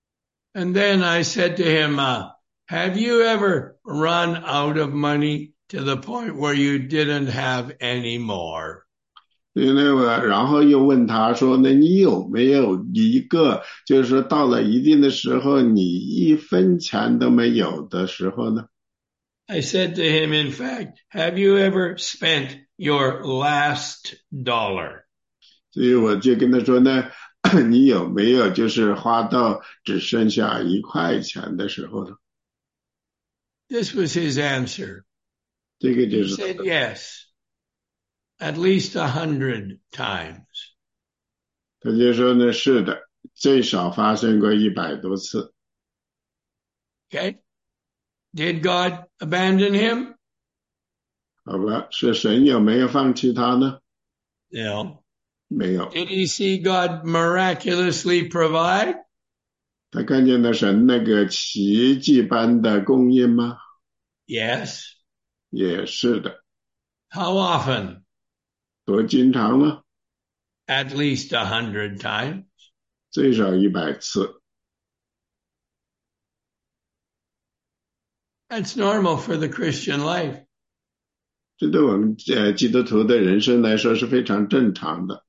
And then I said to him, uh, "Have you ever run out of money to the point where you didn't have any more. 因为我然后又问他说那你有没有一个就是说到了一定的时候你一分钱都没有的时候呢？ I said to him, in fact, have you ever spent your last dollar? 所以我就跟他说呢你有没有就是花到只剩下一块钱的时候呢？ This was his answer. 这个就 He 是 said yes, at least a hundred times. 他就说呢是的，最少发生过一百多次。 Okay? Did God abandon him? 好吧，是神有没有放弃他呢？ No. 没有。 Did he see God miraculously provide? 他看见了神那个奇迹般的供应吗？ Yes. 也是的。 How often? 多经常呢？ At least a hundred times. 最少一百次。 That's normal for the Christian life. 这对我们呃基督徒的人生来说是非常正常的。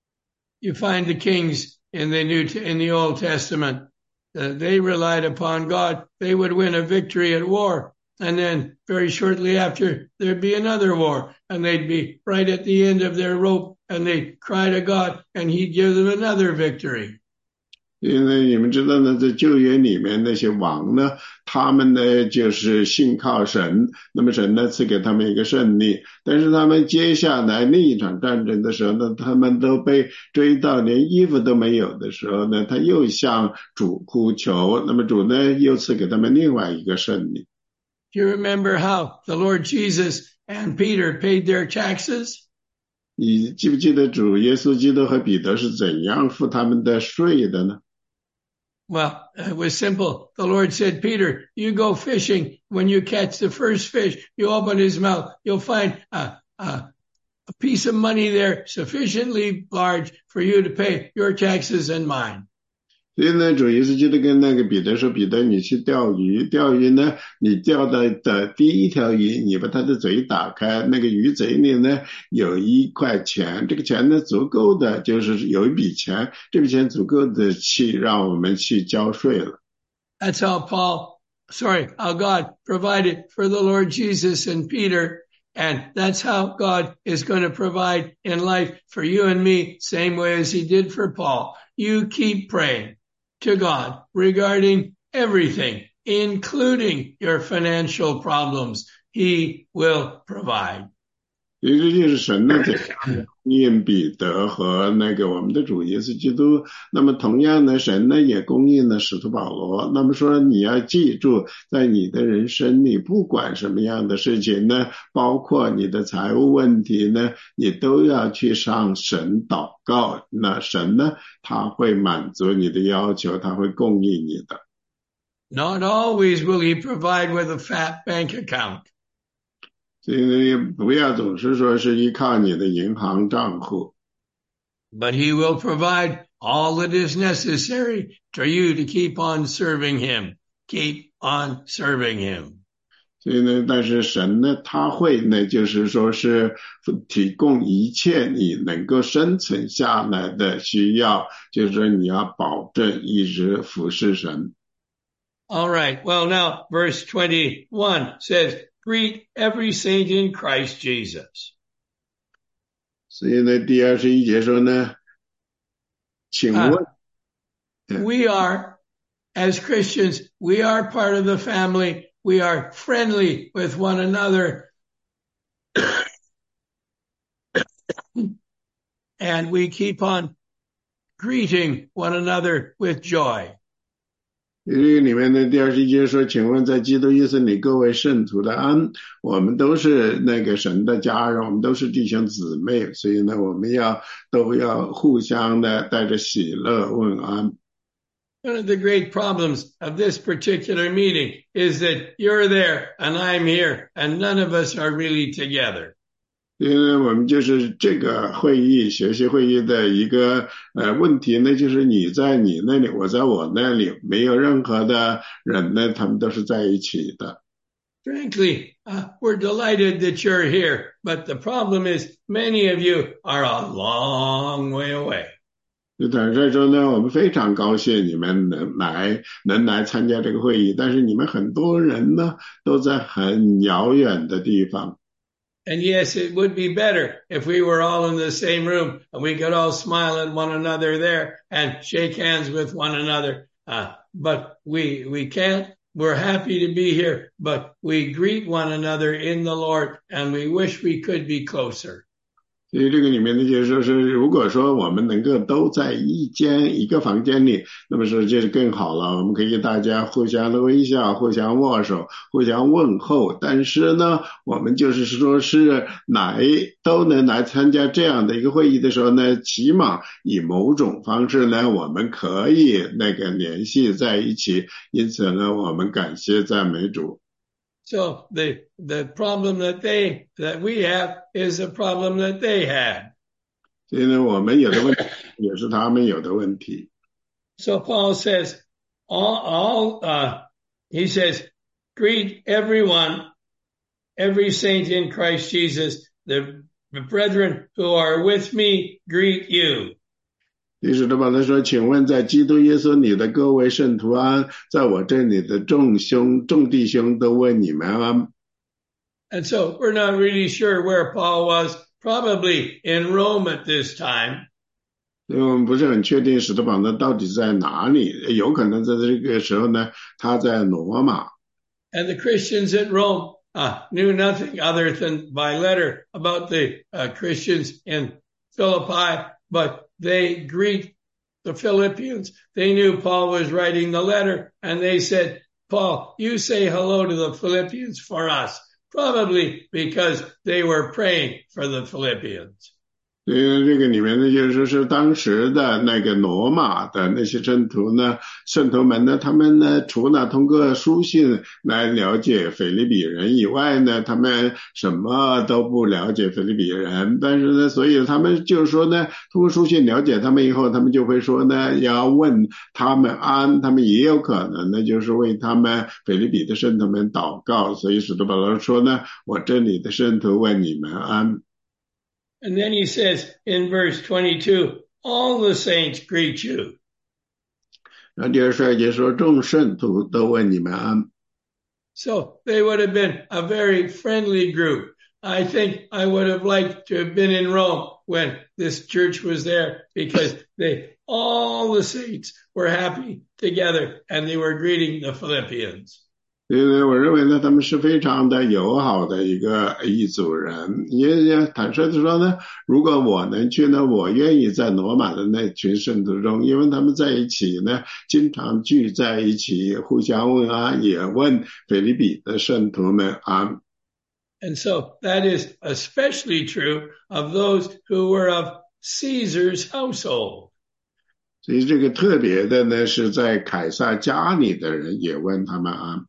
You find the kings in the New in the Old Testament, uh, they relied upon God. They would win a victory at war, and then very shortly after there'd be another war, and they'd be right at the end of their rope, and they'd cry to God, and He'd give them another victory. 因为你们知道呢，在旧约里面那些王呢，他们呢就是信靠神，那么神呢赐给他们一个胜利，但是他们接下来另一场战争的时候呢，他们都被追到连衣服都没有的时候呢，他又向主呼求，那么主呢又赐给他们另外一个胜利。 Do you remember how the Lord Jesus and Peter paid their taxes? 你记不记得主耶稣基督和彼得是怎样付他们的税的呢？ Well, it was simple. The Lord said, Peter, you go fishing. When you catch the first fish, you open his mouth. You'll find a, a, a piece of money there sufficiently large for you to pay your taxes and mine. 所以呢，主耶稣基督跟那个彼得说：“彼得，你去钓鱼，钓鱼呢，你钓到的第一条鱼，你把它的嘴打开，那个鱼嘴里呢有一块钱，这个钱呢足够的，就是有一笔钱，这笔钱足够的去让我们去交税了。” That's how Paul, sorry, how God provided for the Lord Jesus and Peter. And that's how God is going to provide in life for you and me, same way as he did for Paul. You keep praying to God regarding everything, including your financial problems. He will provide. 其实就是神呢在供应彼得和那个我们的主耶稣基督，那么同样呢，神呢也供应了使徒保罗。那么说你要记住，在你的人生里，不管什么样的事情呢，包括你的财务问题呢，你都要去向神祷告。那神呢，他会满足你的要求，他会供应你的。 Not always will he provide with a fat bank account. 所以不要总是说是依靠你的银行账户。 But he will provide all that is necessary for you to keep on serving him. Keep on serving him. 所以呢，但是神呢，他会呢，就是说是提供一切你能够生存下来的需要，就是说你要保证一直服侍神。 All right. Well, now verse twenty-one says, greet every saint in Christ Jesus. 所以呢，第二十一节说呢，请问， Uh, we are, as Christians, we are part of the family. We are friendly with one another. And we keep on greeting one another with joy. 这个里面的第二十一节说，请问在基督耶稣里各位圣徒的安，我们都是那个神的家人，我们都是弟兄姊妹，所以呢，我们要都要互相的带着喜乐问安。 One of the great problems of this particular meeting is that you're there and I'm here and none of us are really together. 因为我们就是这个会议学习会议的一个呃问题呢，就是你在你那里，我在我那里，没有任何的人呢，他们都是在一起的。 frankly, uh, we're delighted that you're here. But the problem is many of you are a long way away. 就坦率说呢，我们非常高兴你们能来能来参加这个会议，但是你们很多人呢都在很遥远的地方。 And yes, it would be better if we were all in the same room and we could all smile at one another there and shake hands with one another. Uh, but we, we can't. We're happy to be here, but we greet one another in the Lord and we wish we could be closer. 所以这个里面呢，就是说是如果说我们能够都在一间一个房间里，那么说这是更好了。我们可以大家互相的微笑，互相握手，互相问候。但是呢，我们就是说是来都能来参加这样的一个会议的时候呢，起码以某种方式呢，我们可以那个联系在一起。因此呢，我们感谢赞美主。 So the the problem that they that we have is a problem that they had. 所以呢，我们有的问题也是他们有的问题。 So Paul says, all all uh, he says, greet everyone, every saint in Christ Jesus. The, the brethren who are with me greet you. 第十的保罗说，请问在基督耶稣里的各位圣徒安，在我这里的众兄众弟兄都问你们安。 And so we're not really sure where Paul was, probably in Rome at this time. 所以我们不是很确定使徒保罗到底在哪里，有可能在这个时候呢，他在罗马。 And the Christians at Rome uh, knew nothing other than by letter about the uh, Christians in Philippi, but they greet the Philippians. They knew Paul was writing the letter, and they said, Paul, you say hello to the Philippians for us, probably because they were praying for the Philippians. 所以这个里面呢，就是说是当时的那个罗马的那些圣徒呢，圣徒们呢，他们呢，除了通过书信来了解腓立比人以外呢，他们什么都不了解腓立比人。但是呢，所以他们就是说呢，通过书信了解他们以后，他们就会说呢，要问他们安，他们也有可能呢，就是为他们腓立比的圣徒们祷告。所以使徒保罗说呢，我这里的圣徒问你们安。 And then he says in verse twenty-two, all the saints greet you. 然后第二十二节说，众圣徒都问你们安。 So they would have been a very friendly group. I think I would have liked to have been in Rome when this church was there because they, all the saints were happy together and they were greeting the Philippians. 所以呢，我认为呢，他们是非常的友好的一个一组人。也也坦率的说呢，如果我能去呢，我愿意在罗马的那群圣徒中，因为他们在一起呢，经常聚在一起，互相问安，也问腓立比的圣徒们安。 And so that is especially true of those who were of Caesar's household. 所以这个特别的呢，是在凯撒家里的人也问他们安。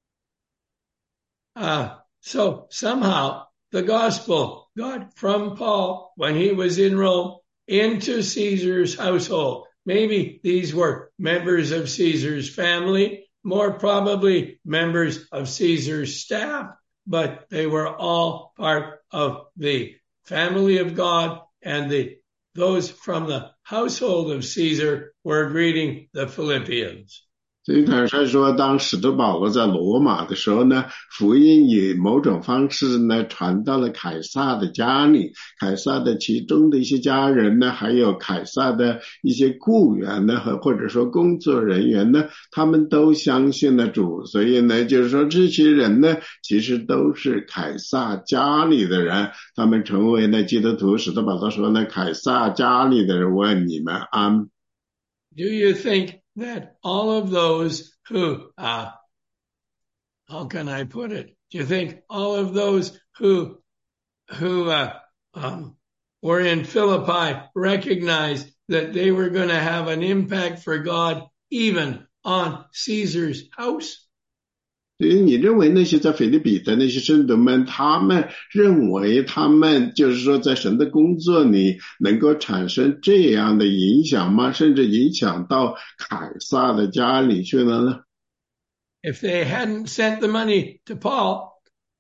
Uh, so somehow the gospel got from Paul when he was in Rome into Caesar's household. Maybe these were members of Caesar's family, more probably members of Caesar's staff, but they were all part of the family of God, and the those from the household of Caesar were greeting the Philippians. 所以坦率说，当使徒保罗在罗马的时候呢，福音以某种方式呢传到了凯撒的家里，凯撒的其中的一些家人呢，还有凯撒的一些雇员呢，和或者说工作人员呢，他们都相信了主。所以呢，就是说这些人呢，其实都是凯撒家里的人，他们成为了基督徒。使徒保罗说呢，凯撒家里的人问你们安。 Do you think that all of those who, uh, how can I put it? Do you think all of those who, who, uh, um, were in Philippi recognized that they were going to have an impact for God even on Caesar's house? 所以你认为那些在腓立比的那些圣徒们，他们认为他们就是说在神的工作里能够产生这样的影响吗？甚至影响到凯撒的家里去了呢？ If they hadn't sent the money to Paul,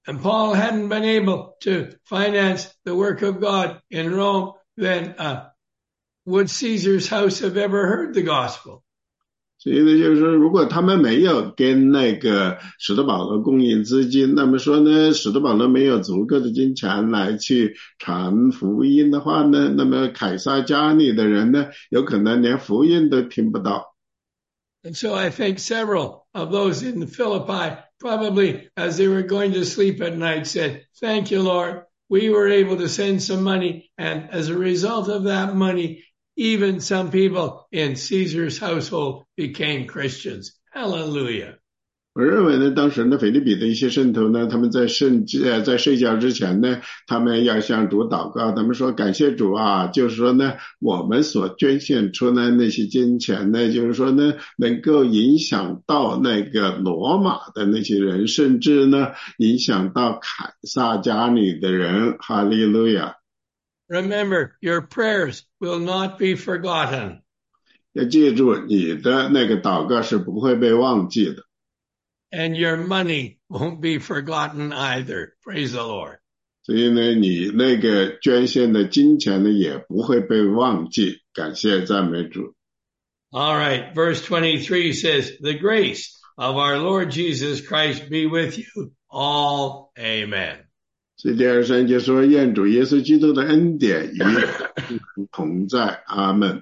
and Paul hadn't been able to finance the work of God in Rome, then uh, would Caesar's house have ever heard the gospel? 所以呢，就是说，如果他们没有跟那个使徒保罗供应资金，那么说呢，使徒保罗没有足够的金钱来去传福音的话呢，那么凯撒家里的人呢，有可能连福音都听不到。 And so I think several of those in Philippi probably, as they were going to sleep at night, said, "Thank you, Lord. We were able to send some money, and as a result of that money, even some people in Caesar's household became Christians." Hallelujah. 我认为呢，当时呢，腓立比的一些圣徒呢，他们在圣呃在睡觉之前呢，他们要向主祷告，他们说感谢主啊，就是说呢，我们所捐献出来那些金钱呢，就是说呢，能够影响到那个罗马的那些人，甚至呢，影响到凯撒家里的人。哈利路亚。 Remember, your prayers will not be forgotten. 要记住，你的那个祷告是不会被忘记的。 And your money won't be forgotten either. Praise the Lord. 所以呢，你那个捐献的金钱呢，也不会被忘记。感谢赞美主。 All right, verse twenty-three says, "The grace of our Lord Jesus Christ be with you all. Amen." 所以第二章就说，愿主耶稣基督的恩典与同在。阿门。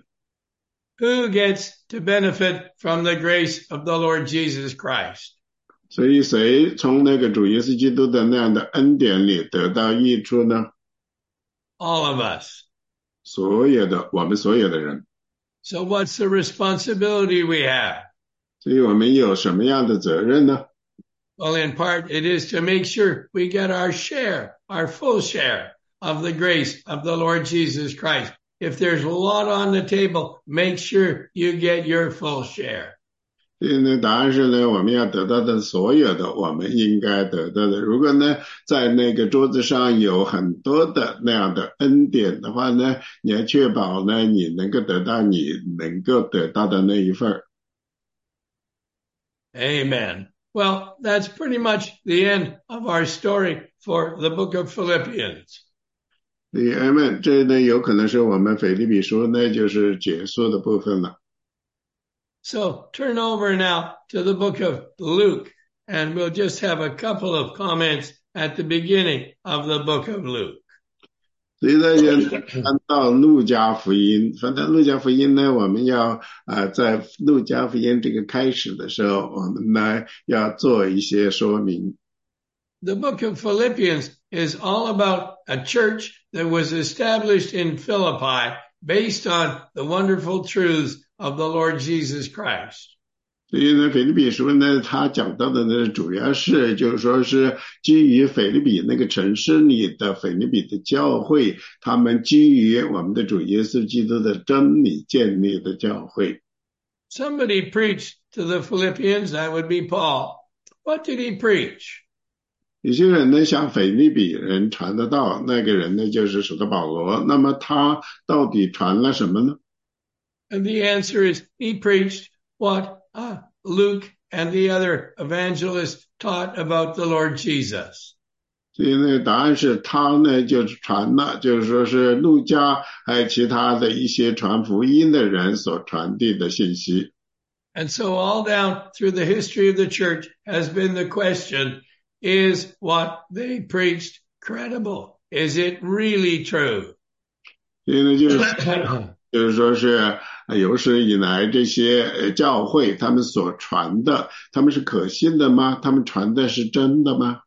Who gets to benefit from the grace of the Lord Jesus Christ? 所以谁从那个主耶稣基督的那样的恩典里得到益处呢？ All of us. 所有的，我们所有的人。 So what's the responsibility we have? 所以我们有什么样的责任呢？ Well, in part, it is to make sure we get our share, our full share of the grace of the Lord Jesus Christ. If there's a lot on the table, make sure you get your full share. 所以呢，答案是呢，我们要得到的所有的，我们应该得到的。如果呢，在那个桌子上有很多的那样的恩典的话呢，你要确保呢，你能够得到你能够得到的那一份儿。 Amen. Well, that's pretty much the end of our story for the book of Philippians. Amen. 这呢，有可能是我们腓立比书呢，就是结束的部分了。 So turn over now to the book of Luke, and we'll just have a couple of comments at the beginning of the book of Luke. 所以呢，就翻到路加福音，翻到路加福音呢，我们要啊、呃，在路加福音这个开始的时候，我们呢要做一些说明。 The book of Philippians is all about a church that was established in Philippi based on the wonderful truths of the Lord Jesus Christ. 所以呢，腓立比书呢，他讲到的呢，主要是就是说是基于腓立比那个城市里的腓立比的教会，他们基于我们的主耶稣基督的真理建立的教会。 Somebody preached to the Philippians, that would be Paul. What did he preach? 有些人呢向腓立比人传的道，那个人呢就是使徒保罗。那么他到底传了什么呢？ And the answer is he preached what uh, Luke and the other evangelists taught about the Lord Jesus. 所以呢，答案是他呢就是传了，就是说是路加还有其他的一些传福音的人所传递的信息。 And so all down through the history of the church has been the question, is what they preached credible? Is it really true? 所以呢，就是就是说是有史以来这些教会他们所传的，他们是可信的吗？他们传的是真的吗？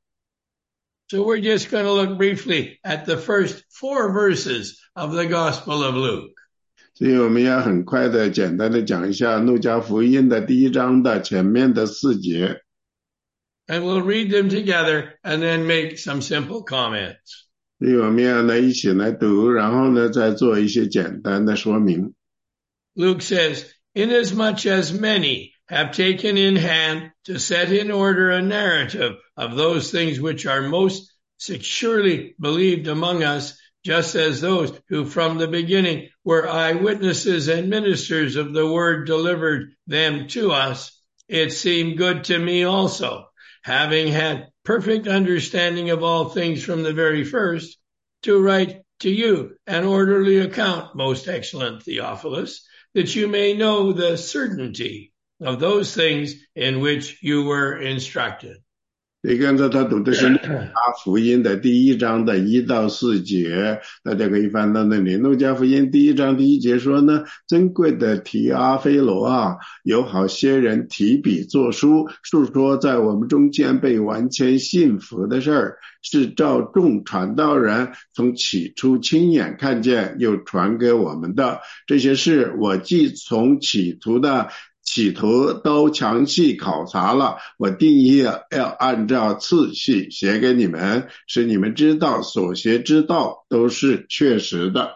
So we're just going to look briefly at the first four verses of the Gospel of Luke. 所以我们要很快的简单的讲一下路加福音的第一章的前面的四节。 And we'll read them together and then make some simple comments. 所以我们要来一起来读，然后呢再做一些简单的说明。 Luke says, "Inasmuch as many have taken in hand to set in order a narrative of those things which are most securely believed among us, just as those who from the beginning were eyewitnesses and ministers of the word delivered them to us, it seemed good to me also, having had perfect understanding of all things from the very first, to write to you an orderly account, most excellent Theophilus, that you may know the certainty of those things in which you were instructed. 所以刚才他读的是路加福音的第一章的一到四节，大家可以翻到那里。路加福音第一章第一节说呢，珍贵的提阿非罗啊，有好些人提笔作书，述说在我们中间被完全信服的事儿，是照众传道人从起初亲眼看见又传给我们的。这些事我既从起初的企图都详细考察了，我定义要按照次序写给你们，使你们知道所学之道都是确实的。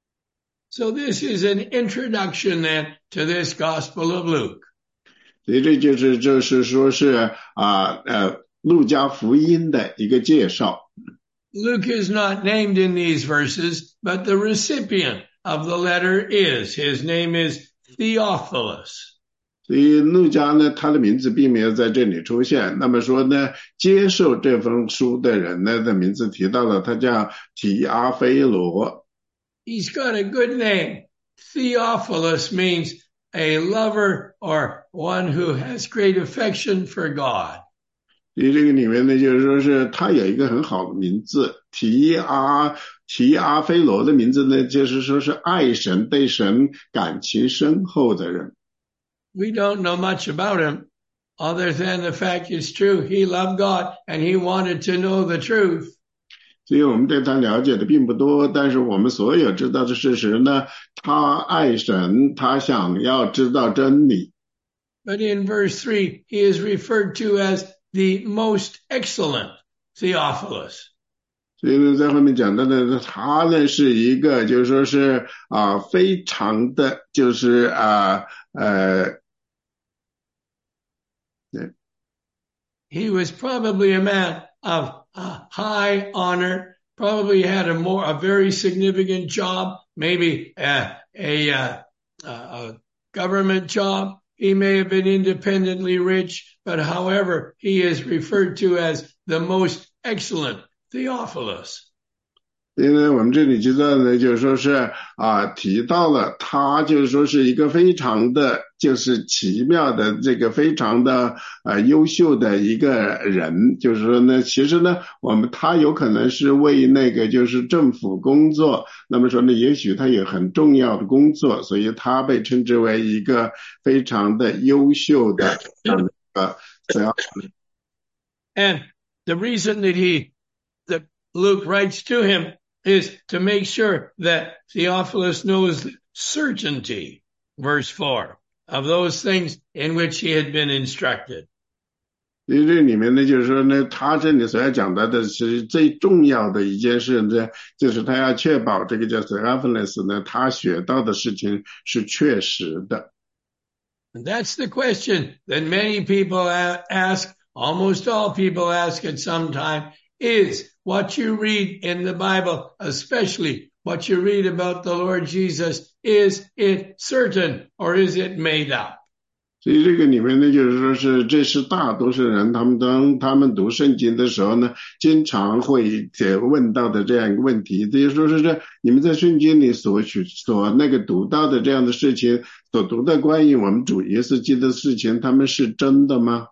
So this is an introduction then to this Gospel of Luke. 所以这就是就是说是啊呃路加福音的一个介绍。 Luke is not named in these verses, but the recipient of the letter is. His name is Theophilus. 所以路加呢，他的名字并没有在这里出现。那么说呢，接受这封书的人呢的名字提到了，他叫提阿非罗。 He's got a good name. Theophilus means a lover or one who has great affection for God. 所以这个里面呢，就是说是他有一个很好的名字，提阿提阿非罗的名字呢，就是说是爱神、对神感情深厚的人。 We don't know much about him other than the fact it's true. He loved God and he wanted to know the truth. 所以我们对他了解的并不多，但是我们所有知道的事实呢，他爱神，他想要知道真理。 But in verse three, he is referred to as the most excellent Theophilus. 所以呢，在后面讲到的，他呢是一个，就是说是啊，非常的，就是啊呃。 He was probably a man of uh, high honor, probably had a more, a very significant job, maybe a, a, a, a government job. He may have been independently rich, but however, he is referred to as the most excellent Theophilus. 因为我们这里知道呢，就是说是啊，提到了他就是说是一个非常的就是奇妙的这个非常的呃优秀的一个人，就是说呢，其实呢，我们他有可能是为那个就是政府工作，那么说呢，也许他有很重要的工作，所以他被称之为一个非常的优秀的呃 And the reason that he that Luke writes to him is to make sure that Theophilus knows the certainty, verse four, of those things in which he had been instructed. 因为这里面呢，就是说呢，他这里所要讲到的是最重要的一件事呢，就是他要确保这个叫 Theophilus 呢，他学到的事情是确实的。 And that's the question that many people ask, almost all people ask at some time, is what you read in the Bible, especially what you read about the Lord Jesus, is it certain or is it made up? 所以这个里面呢，就是说是这是大多数人他们当他们读圣经的时候呢，经常会问到的这样一个问题，就是说是这你们在圣经里所取所那个读到的这样的事情，所读的关于我们主耶稣基督的事情，他们是真的吗？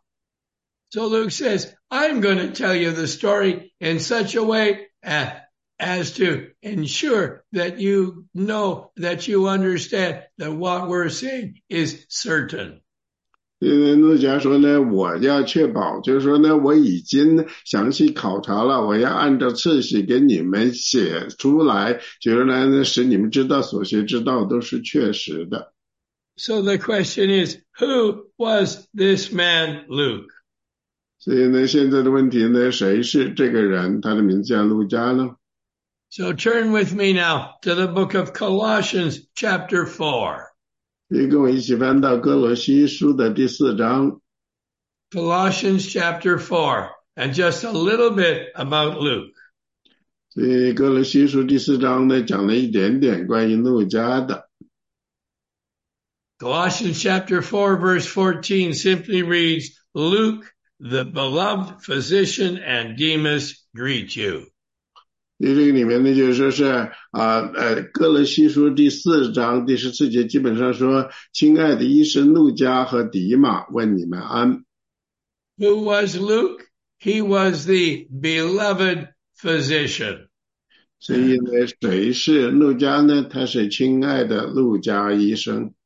So Luke says, I'm going to tell you the story in such a way uh, as to ensure that you know, that you understand that what we're saying is certain. 因为路加说呢，我要确保，就是说呢，我已经详细考察了，我要按照次序给你们写出来，就是呢，使你们知道所学之道都是确实的。 So the question is, who was this man, Luke? 所以呢，现在的问题呢，谁是这个人？他的名字叫路加呢？ So turn with me now to the book of Colossians, chapter four. 可以跟我一起翻到哥罗西书的第四章。 Colossians chapter four, and just a little bit about Luke. 所以哥罗西书第四章呢，讲了一点点关于路加的。 Colossians chapter four, verse fourteen simply reads, Luke, the beloved physician and Demas greet you. 这个里面呢，就是说是啊呃，哥罗西书第四章第十四节，基本上说，亲爱的医生路加和迪马问你们安。 Who was Luke? He was the beloved physician. 所以呢，谁是路加呢？他是亲爱的路加医生。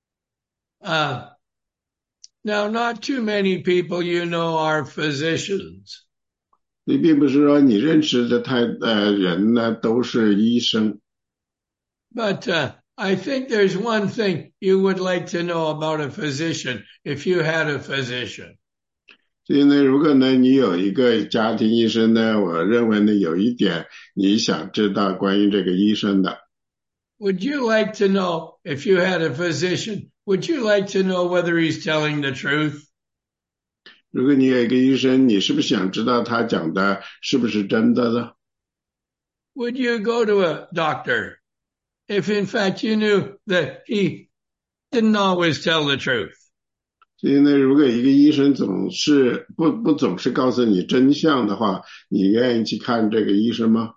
Uh, now, not too many people you know are physicians. 你并不是说你认识的太呃人呢都是医生。 But uh, I think there's one thing you would like to know about a physician if you had a physician. 所以呢，如果呢你有一个家庭医生呢，我认为呢有一点你想知道关于这个医生的。 Would you like to know if you had a physician? Would you like to know whether he's telling the truth? 如果你有一个医生，你是不是想知道他讲的是不是真的呢？ Would you go to a doctor if in fact you knew that he didn't always tell the truth? 所以呢，如果一个医生总是不不总是告诉你真相的话，你愿意去看这个医生吗？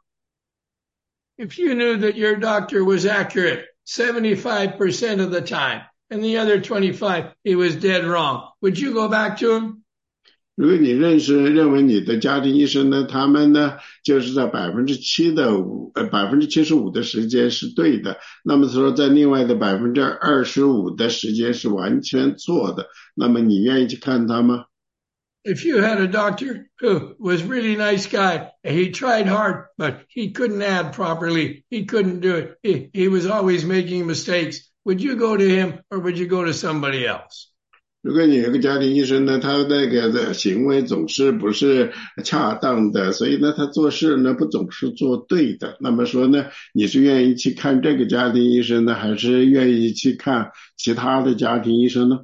If you knew that your doctor was accurate seventy-five percent of the time and the other twenty-five he was dead wrong, would you go back to him? 如果你认识认为你的家庭医生呢，他们呢就是在百分之七的五呃百分之七十五的时间是对的，那么说在另外的百分之二十五的时间是完全错的，那么你愿意去看他吗？ If you had a doctor who was a really nice guy, he tried hard, but he couldn't add properly, he couldn't do it, he, he was always making mistakes, would you go to him or would you go to somebody else? 如果你有个家庭医生呢，他那个的行为总是不是恰当的，所以呢，他做事呢不总是做对的。那么说呢，你是愿意去看这个家庭医生呢，还是愿意去看其他的家庭医生呢？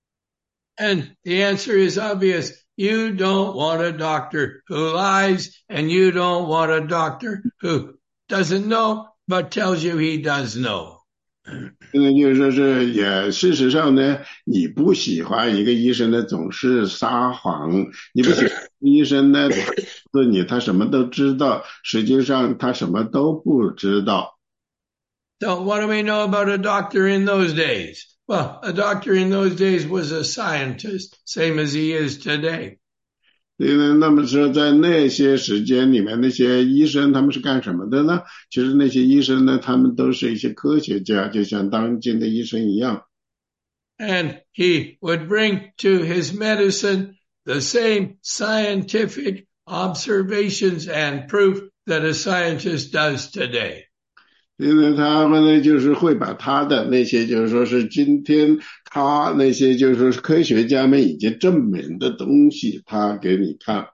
And the answer is obvious. You don't want a doctor who lies, and you don't want a doctor who doesn't know, but tells you he does know. 现在就是说是也事实上呢，你不喜欢一个医生呢总是撒谎，你不喜欢医生呢告诉你他什么都知道，实际上他什么都不知道。 So what do we know about a doctor in those days? Well, a doctor in those days was a scientist, same as he is today. 所以呢，那么说在那些时间里面，那些医生他们是干什么的呢？其实那些医生呢，他们都是一些科学家，就像当今的医生一样。 And he would bring to his medicine the same scientific observations and proof that a scientist does today. 因为他们呢，就是会把他的那些，就是说是今天他那些，就是说是科学家们已经证明的东西，他给你看。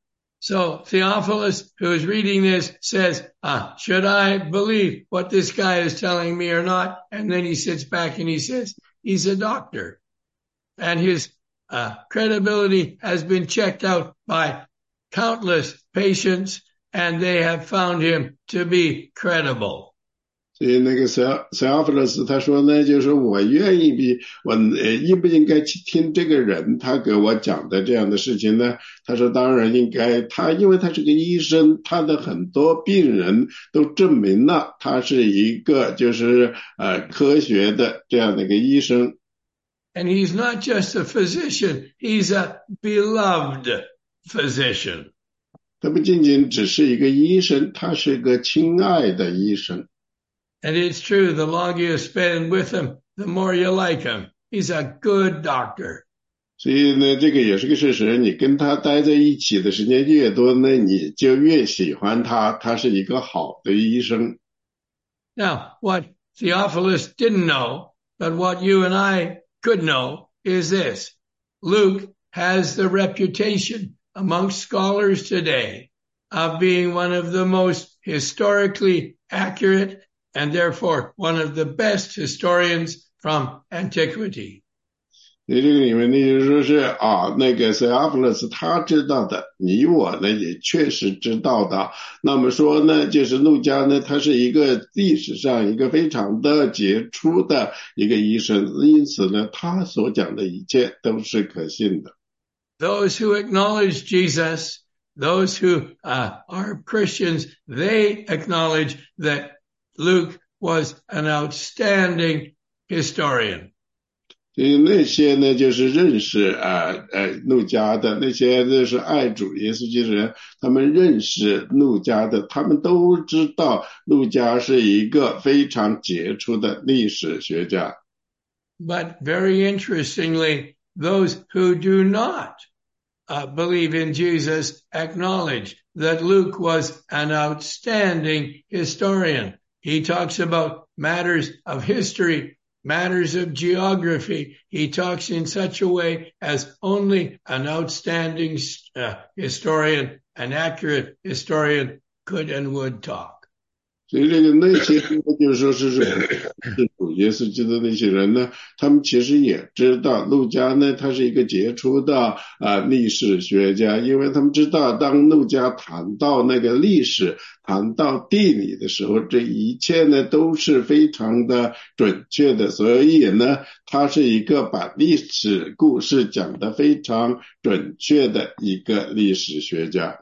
So Theophilus, who is reading this, says, ah, should I believe what this guy is telling me or not? And then he sits back and he says, he's a doctor. And his uh, credibility has been checked out by countless patients, and they have found him to be credible. 所以那个 Theophilus 他说呢，就是我愿意比我呃应不应该去听这个人他给我讲的这样的事情呢？他说当然应该，他因为他是个医生，他的很多病人都证明了他是一个就是呃科学的这样的一个医生。 And he's not just a physician, he's a beloved physician. 他不仅仅只是一个医生，他是个亲爱的医生。 And it's true, the longer you spend with him, the more you like him. He's a good doctor. 所以呢，这个也是个事实，你跟他待在一起的时间越多呢，你就越喜欢他，他是一个好的医生。 Now, what Theophilus didn't know, but what you and I could know is this. Luke has the reputation amongst scholars today of being one of the most historically accurate and therefore one of the best historians from antiquity. 你这个里面呢，就是说是啊，那个 Theophilus 他知道的，你我呢也确实知道的。那么说呢，就是路加呢，他是一个历史上一个非常的杰出的一个医生，因此呢，他所讲的一切都是可信的。 those who acknowledge Jesus, those who uh, are Christians, they acknowledge that Luke was an outstanding historian. 所以那些呢，就是认识啊呃路加的那些，就是爱主耶稣基督的人，他们认识路加的，他们都知道路加是一个非常杰出的历史学家。 But very interestingly, those who do not uh, believe in Jesus acknowledge that Luke was an outstanding historian. He talks about matters of history, matters of geography. He talks in such a way as only an outstanding uh, historian, an accurate historian could and would talk. 所以这个那些就是说是是是主耶稣基督的那些人呢，他们其实也知道路加呢，他是一个杰出的啊历史学家，因为他们知道当路加谈到那个历史、谈到地理的时候，这一切呢都是非常的准确的，所以呢，他是一个把历史故事讲得非常准确的一个历史学家。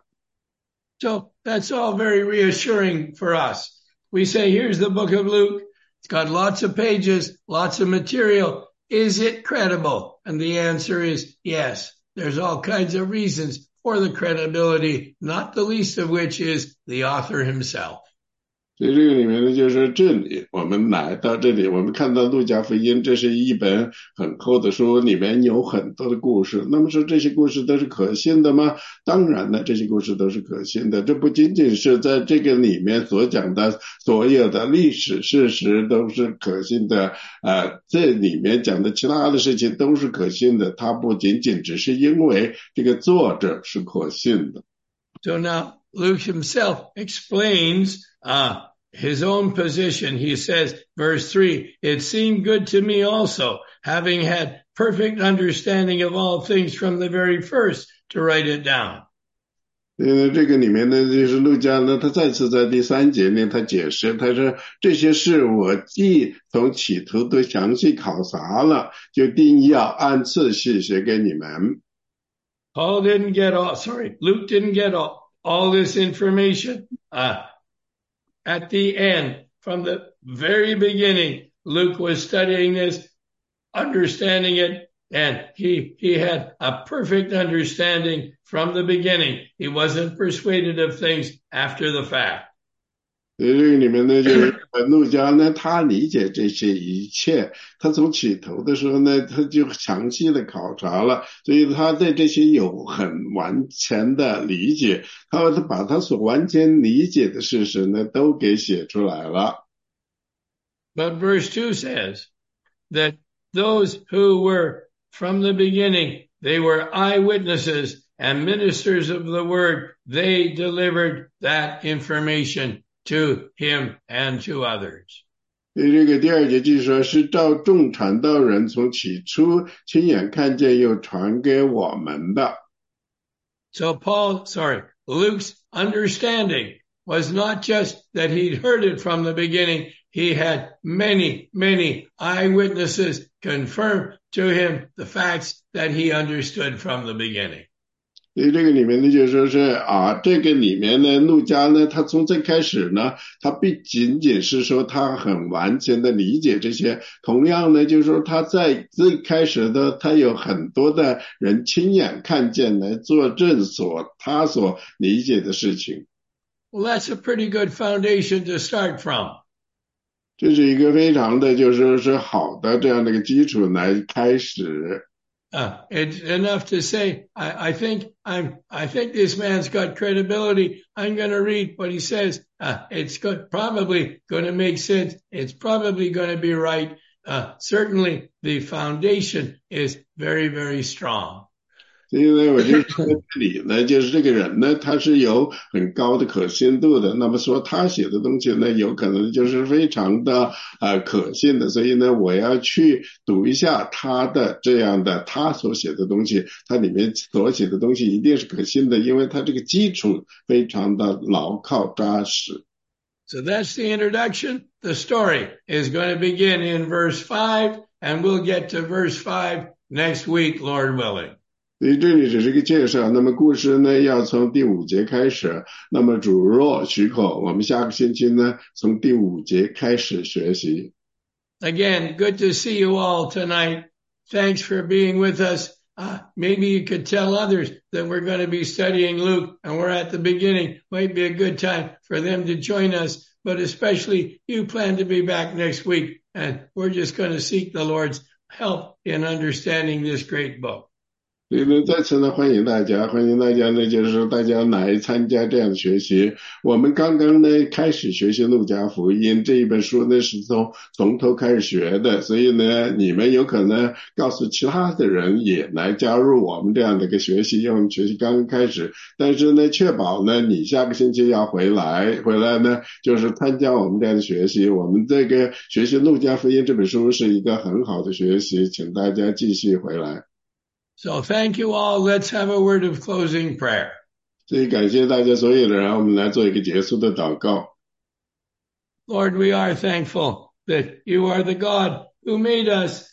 So that's all very reassuring for us. We say, here's the book of Luke. It's got lots of pages, lots of material. Is it credible? And the answer is yes. There's all kinds of reasons for the credibility, not the least of which is the author himself. 所以这个里面呢，就是这里我们来到这里，我们看到路加福音，这是一本很厚的书，里面有很多的故事。那么说这些故事都是可信的吗？当然了，这些故事都是可信的。这不仅仅是在这个里面所讲的所有的历史事实都是可信的，呃，这里面讲的其他的事情都是可信的。它不仅仅只是因为这个作者是可信的。 So now Luke himself explains, uh, his own position. He says, verse three, it seemed good to me also, having had perfect understanding of all things from the very first, to write it down. 呃，这个里面呢，就是路加呢，他再次在第三节呢，他解释，他说这些事我既从起初都详细考察了，就定要按次序写给你们。 Paul didn't get all, sorry, Luke didn't get all, all this information, uh, at the end. From the very beginning, Luke was studying this, understanding it, and he, he had a perfect understanding from the beginning. He wasn't persuaded of things after the fact. 所以这个里面呢，就是路加呢，他理解这些一切，他从起头的时候呢，他就详细的考察了，所以他对这些有很完全的理解，他他把他所完全理解的事实呢，都给写出来了。 But verse two says that those who were from the beginning, they were eyewitnesses and ministers of the word. They delivered that information to him and to others. 所以这个第二节就说是照众传道人从起初亲眼看见又传给我们的。 So Paul, sorry, Luke's understanding was not just that he'd heard it from the beginning. He had many, many eyewitnesses confirm to him the facts that he understood from the beginning. 所以这个里面呢，就说是啊，这个里面呢，路加呢，他从最开始呢，他不仅仅是说他很完全的理解这些，同样呢，就是说他在最开始的，他有很多的人亲眼看见来作证所他所理解的事情。 Well, that's a pretty good foundation to start from. 这是一个非常的，就是说是好的这样的一个基础来开始。 Uh, it's enough to say, I, I think I'm, I think this man's got credibility. I'm going to read what he says. Uh, it's good, probably going to make sense. It's probably going to be right. Uh, certainly the foundation is very, very strong. 所以呢，我就说这里呢，就是这个人呢，他是有很高的可信度的。那么说他写的东西呢，有可能就是非常的呃可信的。所以呢，我要去读一下他的这样的他所写的东西，他里面所写的东西一定是可信的，因为他这个基础非常的牢靠扎实。 So that's the introduction. The story is going to begin in verse five, and we'll get to verse five next week, Lord willing. 所以这里只是一个介绍。那么故事呢，要从第五节开始。那么主若许可，我们下个星期呢，从第五节开始学习。 Again, good to see you all tonight. Thanks for being with us. Uh, maybe you could tell others that we're going to be studying Luke and we're at the beginning. Might be a good time for them to join us, but especially you plan to be back next week, and we're just going to seek the Lord's help in understanding this great book. 所以呢，再次呢，欢迎大家，欢迎大家呢，就是说大家来参加这样的学习。我们刚刚呢开始学习路加福音这一本书呢，是从从头开始学的，所以呢，你们有可能告诉其他的人也来加入我们这样的一个学习，因为我们学习刚刚开始。但是呢，确保呢，你下个星期要回来，回来呢，就是参加我们这样的学习。我们这个学习路加福音这本书是一个很好的学习，请大家继续回来。 So thank you all. Let's have a word of closing prayer. 所以感谢大家所有的人，我们来做一个结束的祷告。 Lord, we are thankful that you are the God who made us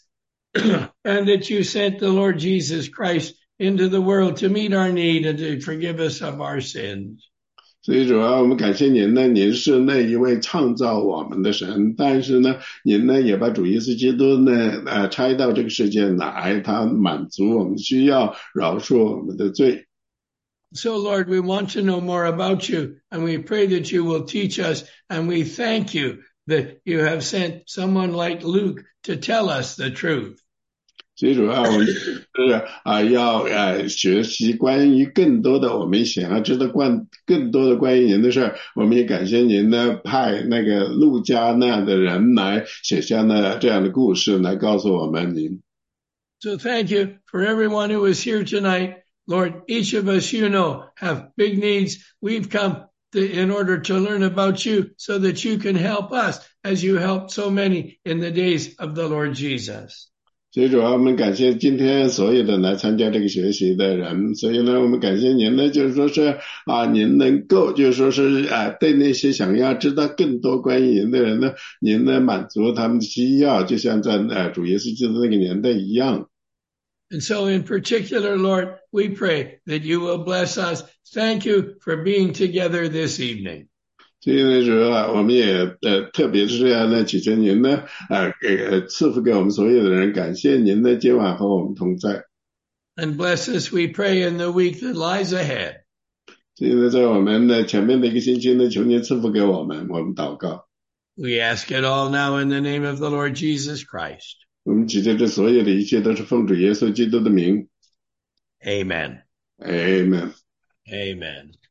and that you sent the Lord Jesus Christ into the world to meet our need and to forgive us of our sins. 所以主要我们感谢您呢，您是那一位创造我们的神，但是呢，您呢也把主耶稣基督呢，呃，差到这个世界来，他满足我们需要，饶恕我们的罪。 So Lord, we want to know more about you, and we pray that you will teach us, and we thank you that you have sent someone like Luke to tell us the truth. 所以主要我们是啊，要呃学习关于更多的我们想要知道关更多的关于您的事儿，我们也感谢您呢派那个路加那样的人来写下呢这样的故事来告诉我们您。 So thank you for everyone who is here tonight. Lord, each of us, you know, have big needs. We've come to, in order to learn about you so that you can help us as you helped so many in the days of the Lord Jesus. 所以主要我们感谢今天所有的来参加这个学习的人，所以呢，我们感谢您呢，就是说是啊，您能够就是说是啊，对那些想要知道更多关于您的人呢，您呢满足他们的需要，就像在呃主耶稣基督那个年代一样。 And so in particular, Lord, we pray that you will bless us. Thank you for being together this evening. 所以呢，主要我们也呃，特别是这样呢，祈求您呢，呃，给赐福给我们所有的人，感谢您的今晚和我们同在。 And bless us, we pray, in the week that lies ahead. 所以呢，在我们的前面的一个星期呢，求您赐福给我们，我们祷告。 We ask it all now in the name of the Lord Jesus Christ. 我们祈求这所有的一切都是奉主耶稣基督的名。 Amen. Amen. Amen.